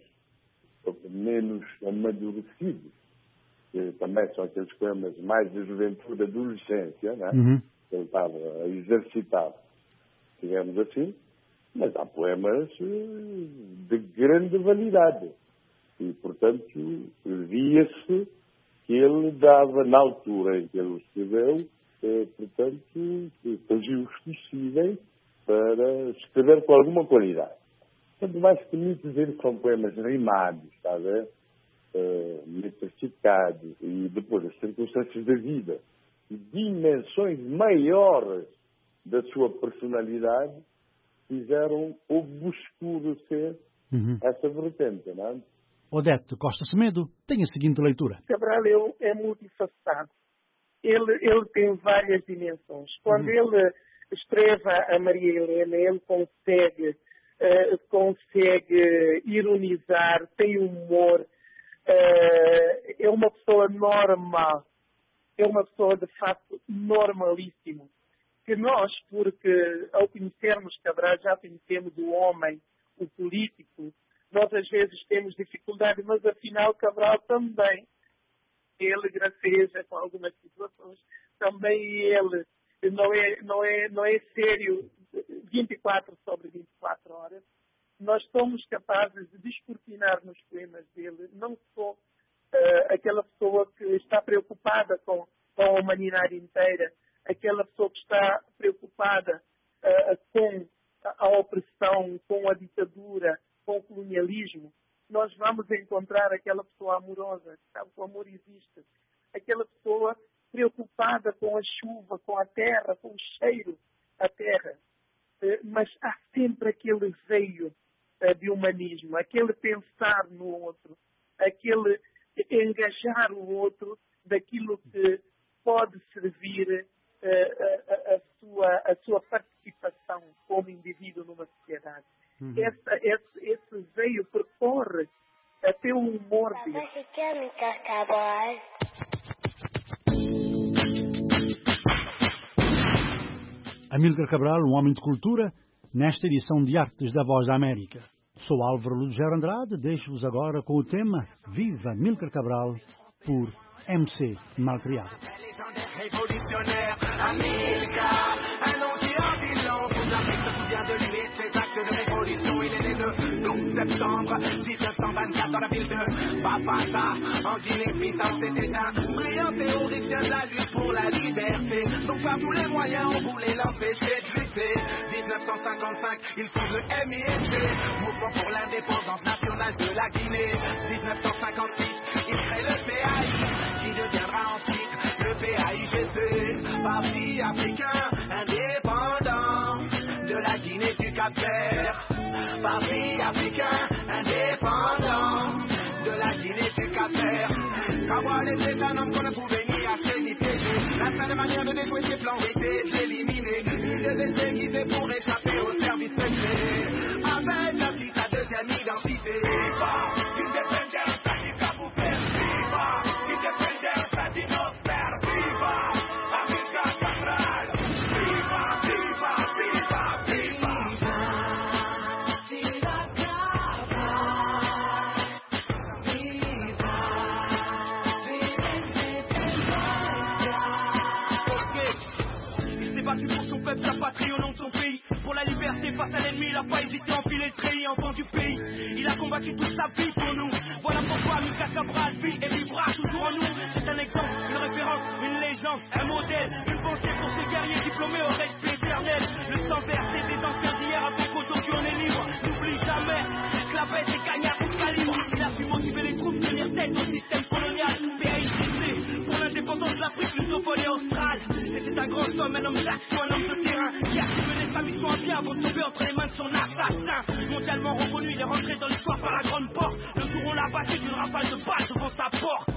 menos amadurecidos, que também são aqueles poemas mais da juventude, da adolescência, né? Uhum. Que ele estava a exercitar, digamos assim. Mas há poemas de grande validade. E, portanto, via-se que ele dava, na altura em que ele escreveu, eh, portanto, fazia os possíveis para escrever com alguma qualidade. Tanto mais que muito dizer que são poemas rimados, está a ver? Uh, metrificados, e depois as circunstâncias da vida, dimensões maiores da sua personalidade, fizeram obscurecer uhum. essa vertente, não é? Odete Costa Semedo tem a seguinte leitura. Cabral é, é multifacetado. Ele, ele tem várias dimensões. Quando uhum. ele escreve a Maria Helena, ele consegue, uh, consegue ironizar, tem humor, uh, é uma pessoa normal, é uma pessoa de facto normalíssimo. Que nós, porque ao conhecermos Cabral, já conhecemos o homem, o político, nós às vezes temos dificuldade, mas afinal Cabral também, ele graceja com algumas situações, também ele não é, não é, não é sério vinte e quatro sobre vinte e quatro horas. Nós somos capazes de descortinar nos poemas dele, não só uh, aquela pessoa que está preocupada com, com a humanidade inteira, aquela pessoa que está preocupada uh, com a, a opressão, com a ditadura, com o colonialismo, nós vamos encontrar aquela pessoa amorosa, sabe que o amor existe. Aquela pessoa preocupada com a chuva, com a terra, com o cheiro da terra. Uh, mas há sempre aquele veio uh, de humanismo, aquele pensar no outro, aquele engajar o outro daquilo que pode servir A, a, a, sua, a sua participação como indivíduo numa sociedade. Uhum. Essa, esse, esse veio percorre até o humor dele. Amílcar Cabral, um homem de cultura, nesta edição de Artes da Voz da América. Sou Álvaro Lugero Andrade, deixo-vos agora com o tema Viva Amílcar Cabral, por M C Malcriado. Révolutionnaire, Amilcar, un nom qui en dit long, toute l'Afrique se souvient de lui et de ses actes de révolution. Il est né le douze septembre dix-neuf cent vingt-quatre dans la ville de Bafasa, en Guinée-Bissau. C'était un brillant théoricien de la lutte pour la liberté. Donc par tous les moyens, on voulait l'empêcher de lutter. dix-neuf cent cinquante-cinq, il fonde le M I N C, mouvement pour l'indépendance nationale de la Guinée. dix-neuf cent cinquante-six, il crée le P A I, qui deviendra ensuite le P A I G C, Parti africain indépendant de la Guinée du Cap-Vert. Parti africain indépendant de la Guinée du Cap-Vert. Cabral était un homme qu'on ne pouvait ni acheter ni piéger. La seule manière de déjouer ses plans était de l'éliminer. Il devait se déguiser pour échapper au service secret. Avec la petite sa deuxième identité. Une des premières tactiques à vous faire. patrie au nom de son pays. Pour la liberté face à l'ennemi, il a pas hésité à enfiler le treillis, enfant du pays. Il a combattu toute sa vie pour nous. Voilà pourquoi Amilcar Cabral vit et vivra toujours en nous. C'est un exemple, une référence, une légende, un modèle, une pensée pour ces guerriers diplômés au respect éternel. Le sang versé des anciens d'hier a fait qu'aujourd'hui on est libre. N'oublie jamais, clavette et cagnard tout calibre. Il a pu motiver les troupes, tenir tête au système colonial. P A I C C, pour l'indépendance de l'Afrique lusophone et australe. Et c'est un grand homme, un homme d'action, un homme de terrain, qui a su mener sa mission à bien avant de tomber entre les mains de son assassin. Mondialement reconnu, il est rentré dans l'histoire par la grande porte. Le jour où on l'a battu d'une rafale de balles devant sa porte.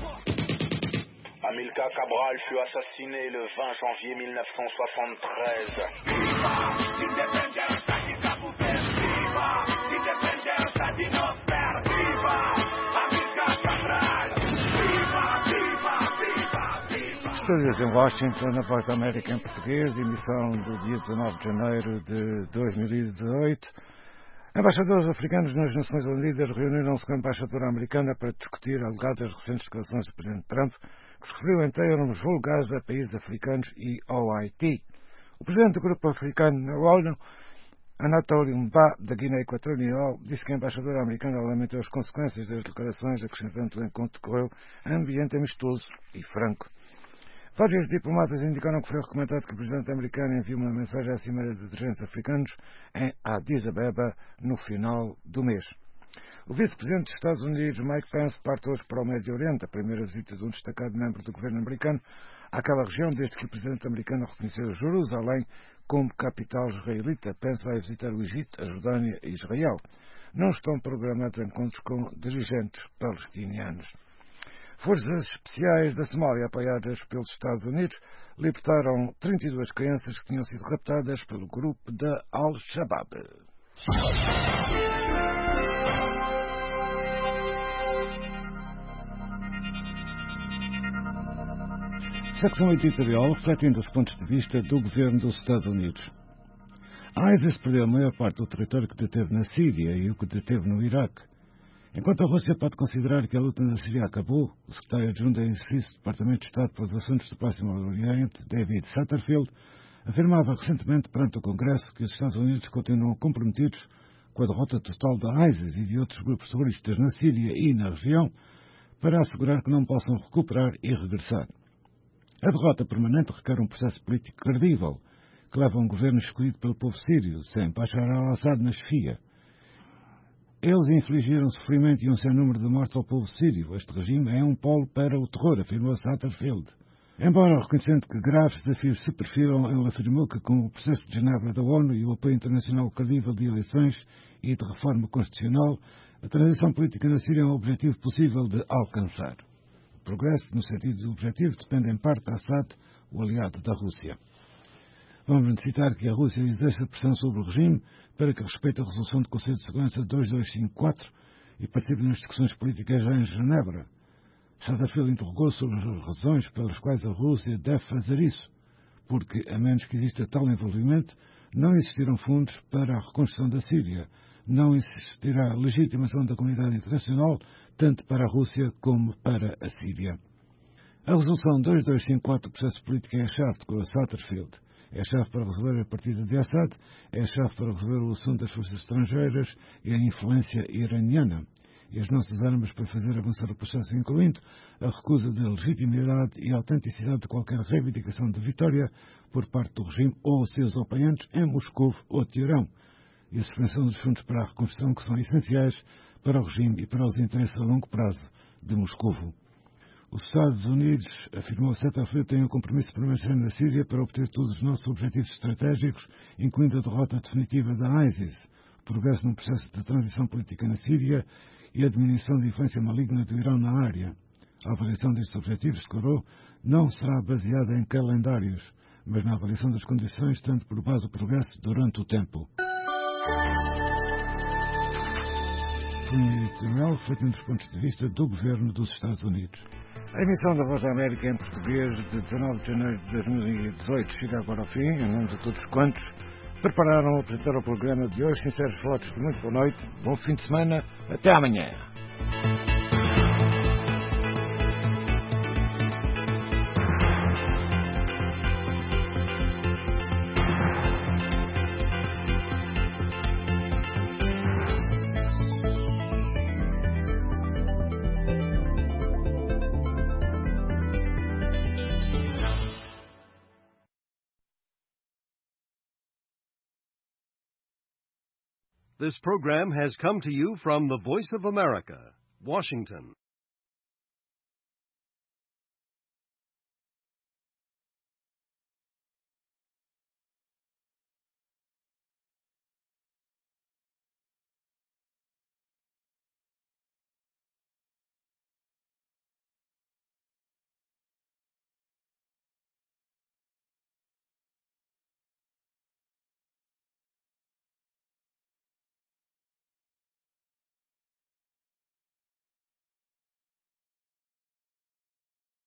Amilcar Cabral fut assassiné le vingt janvier mille neuf cent soixante-treize. Viva l'independencia de Cabo Verde, viva l'independencia de nos pères, viva Amilcar Cabral, viva, viva, viva, viva. Estúdios em Washington, na Voz da América em português, emissão do dia dezanove de janeiro de dois mil e dezoito. Embaixadores africanos nas Nações Unidas reuniram-se com a embaixadora americana para discutir alegadas recentes declarações do Presidente Trump, que se referiu em termos vulgares a países africanos e ao Haiti. O Presidente do Grupo Africano na ONU, Anatoly Mba, da Guiné Equatorial, disse que a embaixadora americana lamentou as consequências das declarações, acrescentando que o encontro decorreu em ambiente amistoso e franco. Vários diplomatas indicaram que foi recomendado que o Presidente americano envie uma mensagem à Cimeira de Dirigentes Africanos em Addis Abeba no final do mês. O Vice-Presidente dos Estados Unidos, Mike Pence, parte hoje para o Médio Oriente, a primeira visita de um destacado membro do governo americano àquela região desde que o Presidente americano reconheceu Jerusalém como capital israelita. Pence vai visitar o Egito, a Jordânia e Israel. Não estão programados encontros com dirigentes palestinianos. Forças especiais da Somália, apoiadas pelos Estados Unidos, libertaram trinta e duas crianças que tinham sido raptadas pelo grupo da Al-Shabaab. Secção editorial refletindo os pontos de vista do governo dos Estados Unidos. A ISIS perdeu a maior parte do território que deteve na Síria e o que deteve no Iraque. Enquanto a Rússia pode considerar que a luta na Síria acabou, o secretário adjunto em exercício do Departamento de Estado para os Assuntos do Próximo Oriente, David Satterfield, afirmava recentemente perante o Congresso que os Estados Unidos continuam comprometidos com a derrota total da ISIS e de outros grupos terroristas na Síria e na região, para assegurar que não possam recuperar e regressar. A derrota permanente requer um processo político credível, que leva a um governo escolhido pelo povo sírio, sem Bashar al-Assad na chefia. Eles infligiram sofrimento e um sem número de mortes ao povo sírio. Este regime é um polo para o terror, afirmou Satterfield. Embora reconhecendo que graves desafios se perfilam, ele afirmou que com o processo de Genebra da ONU e o apoio internacional credível de eleições e de reforma constitucional, a transição política na Síria é um objetivo possível de alcançar. O progresso, no sentido do objetivo, depende em parte de Assad, o aliado da Rússia. Vamos necessitar que a Rússia exerça pressão sobre o regime para que respeite a resolução do Conselho de Segurança dois dois cinco quatro e participe nas discussões políticas já em Genebra. Satterfield interrogou sobre as razões pelas quais a Rússia deve fazer isso, porque, a menos que exista tal envolvimento, não existirão fundos para a reconstrução da Síria, não existirá legitimação da comunidade internacional, tanto para a Rússia como para a Síria. A resolução dois dois cinco quatro do processo político é a chave, declarou Satterfield. É a chave para resolver a partida de Assad, é a chave para resolver o assunto das forças estrangeiras e a influência iraniana. E as nossas armas para fazer avançar o processo, incluindo a recusa da legitimidade e autenticidade de qualquer reivindicação de vitória por parte do regime ou seus apoiantes em Moscou ou Teherão, e a suspensão dos fundos para a reconstrução que são essenciais para o regime e para os interesses a longo prazo de Moscou. Os Estados Unidos, afirmou Satterfield, têm o compromisso de permanecer na Síria para obter todos os nossos objetivos estratégicos, incluindo a derrota definitiva da ISIS, o progresso no processo de transição política na Síria e a diminuição da influência maligna do Irão na área. A avaliação destes objetivos, declarou, não será baseada em calendários, mas na avaliação das condições, tendo por base o progresso durante o tempo. Foi um editorial refletindo os pontos de vista do governo dos Estados Unidos. A emissão da Voz da América em português de dezanove de janeiro de dois mil e dezoito chega agora ao fim, em nome de todos quantos prepararam a apresentar o programa de hoje. Sinceros votos de muito boa noite, bom fim de semana, até amanhã. This program has come to you from the Voice of America, Washington.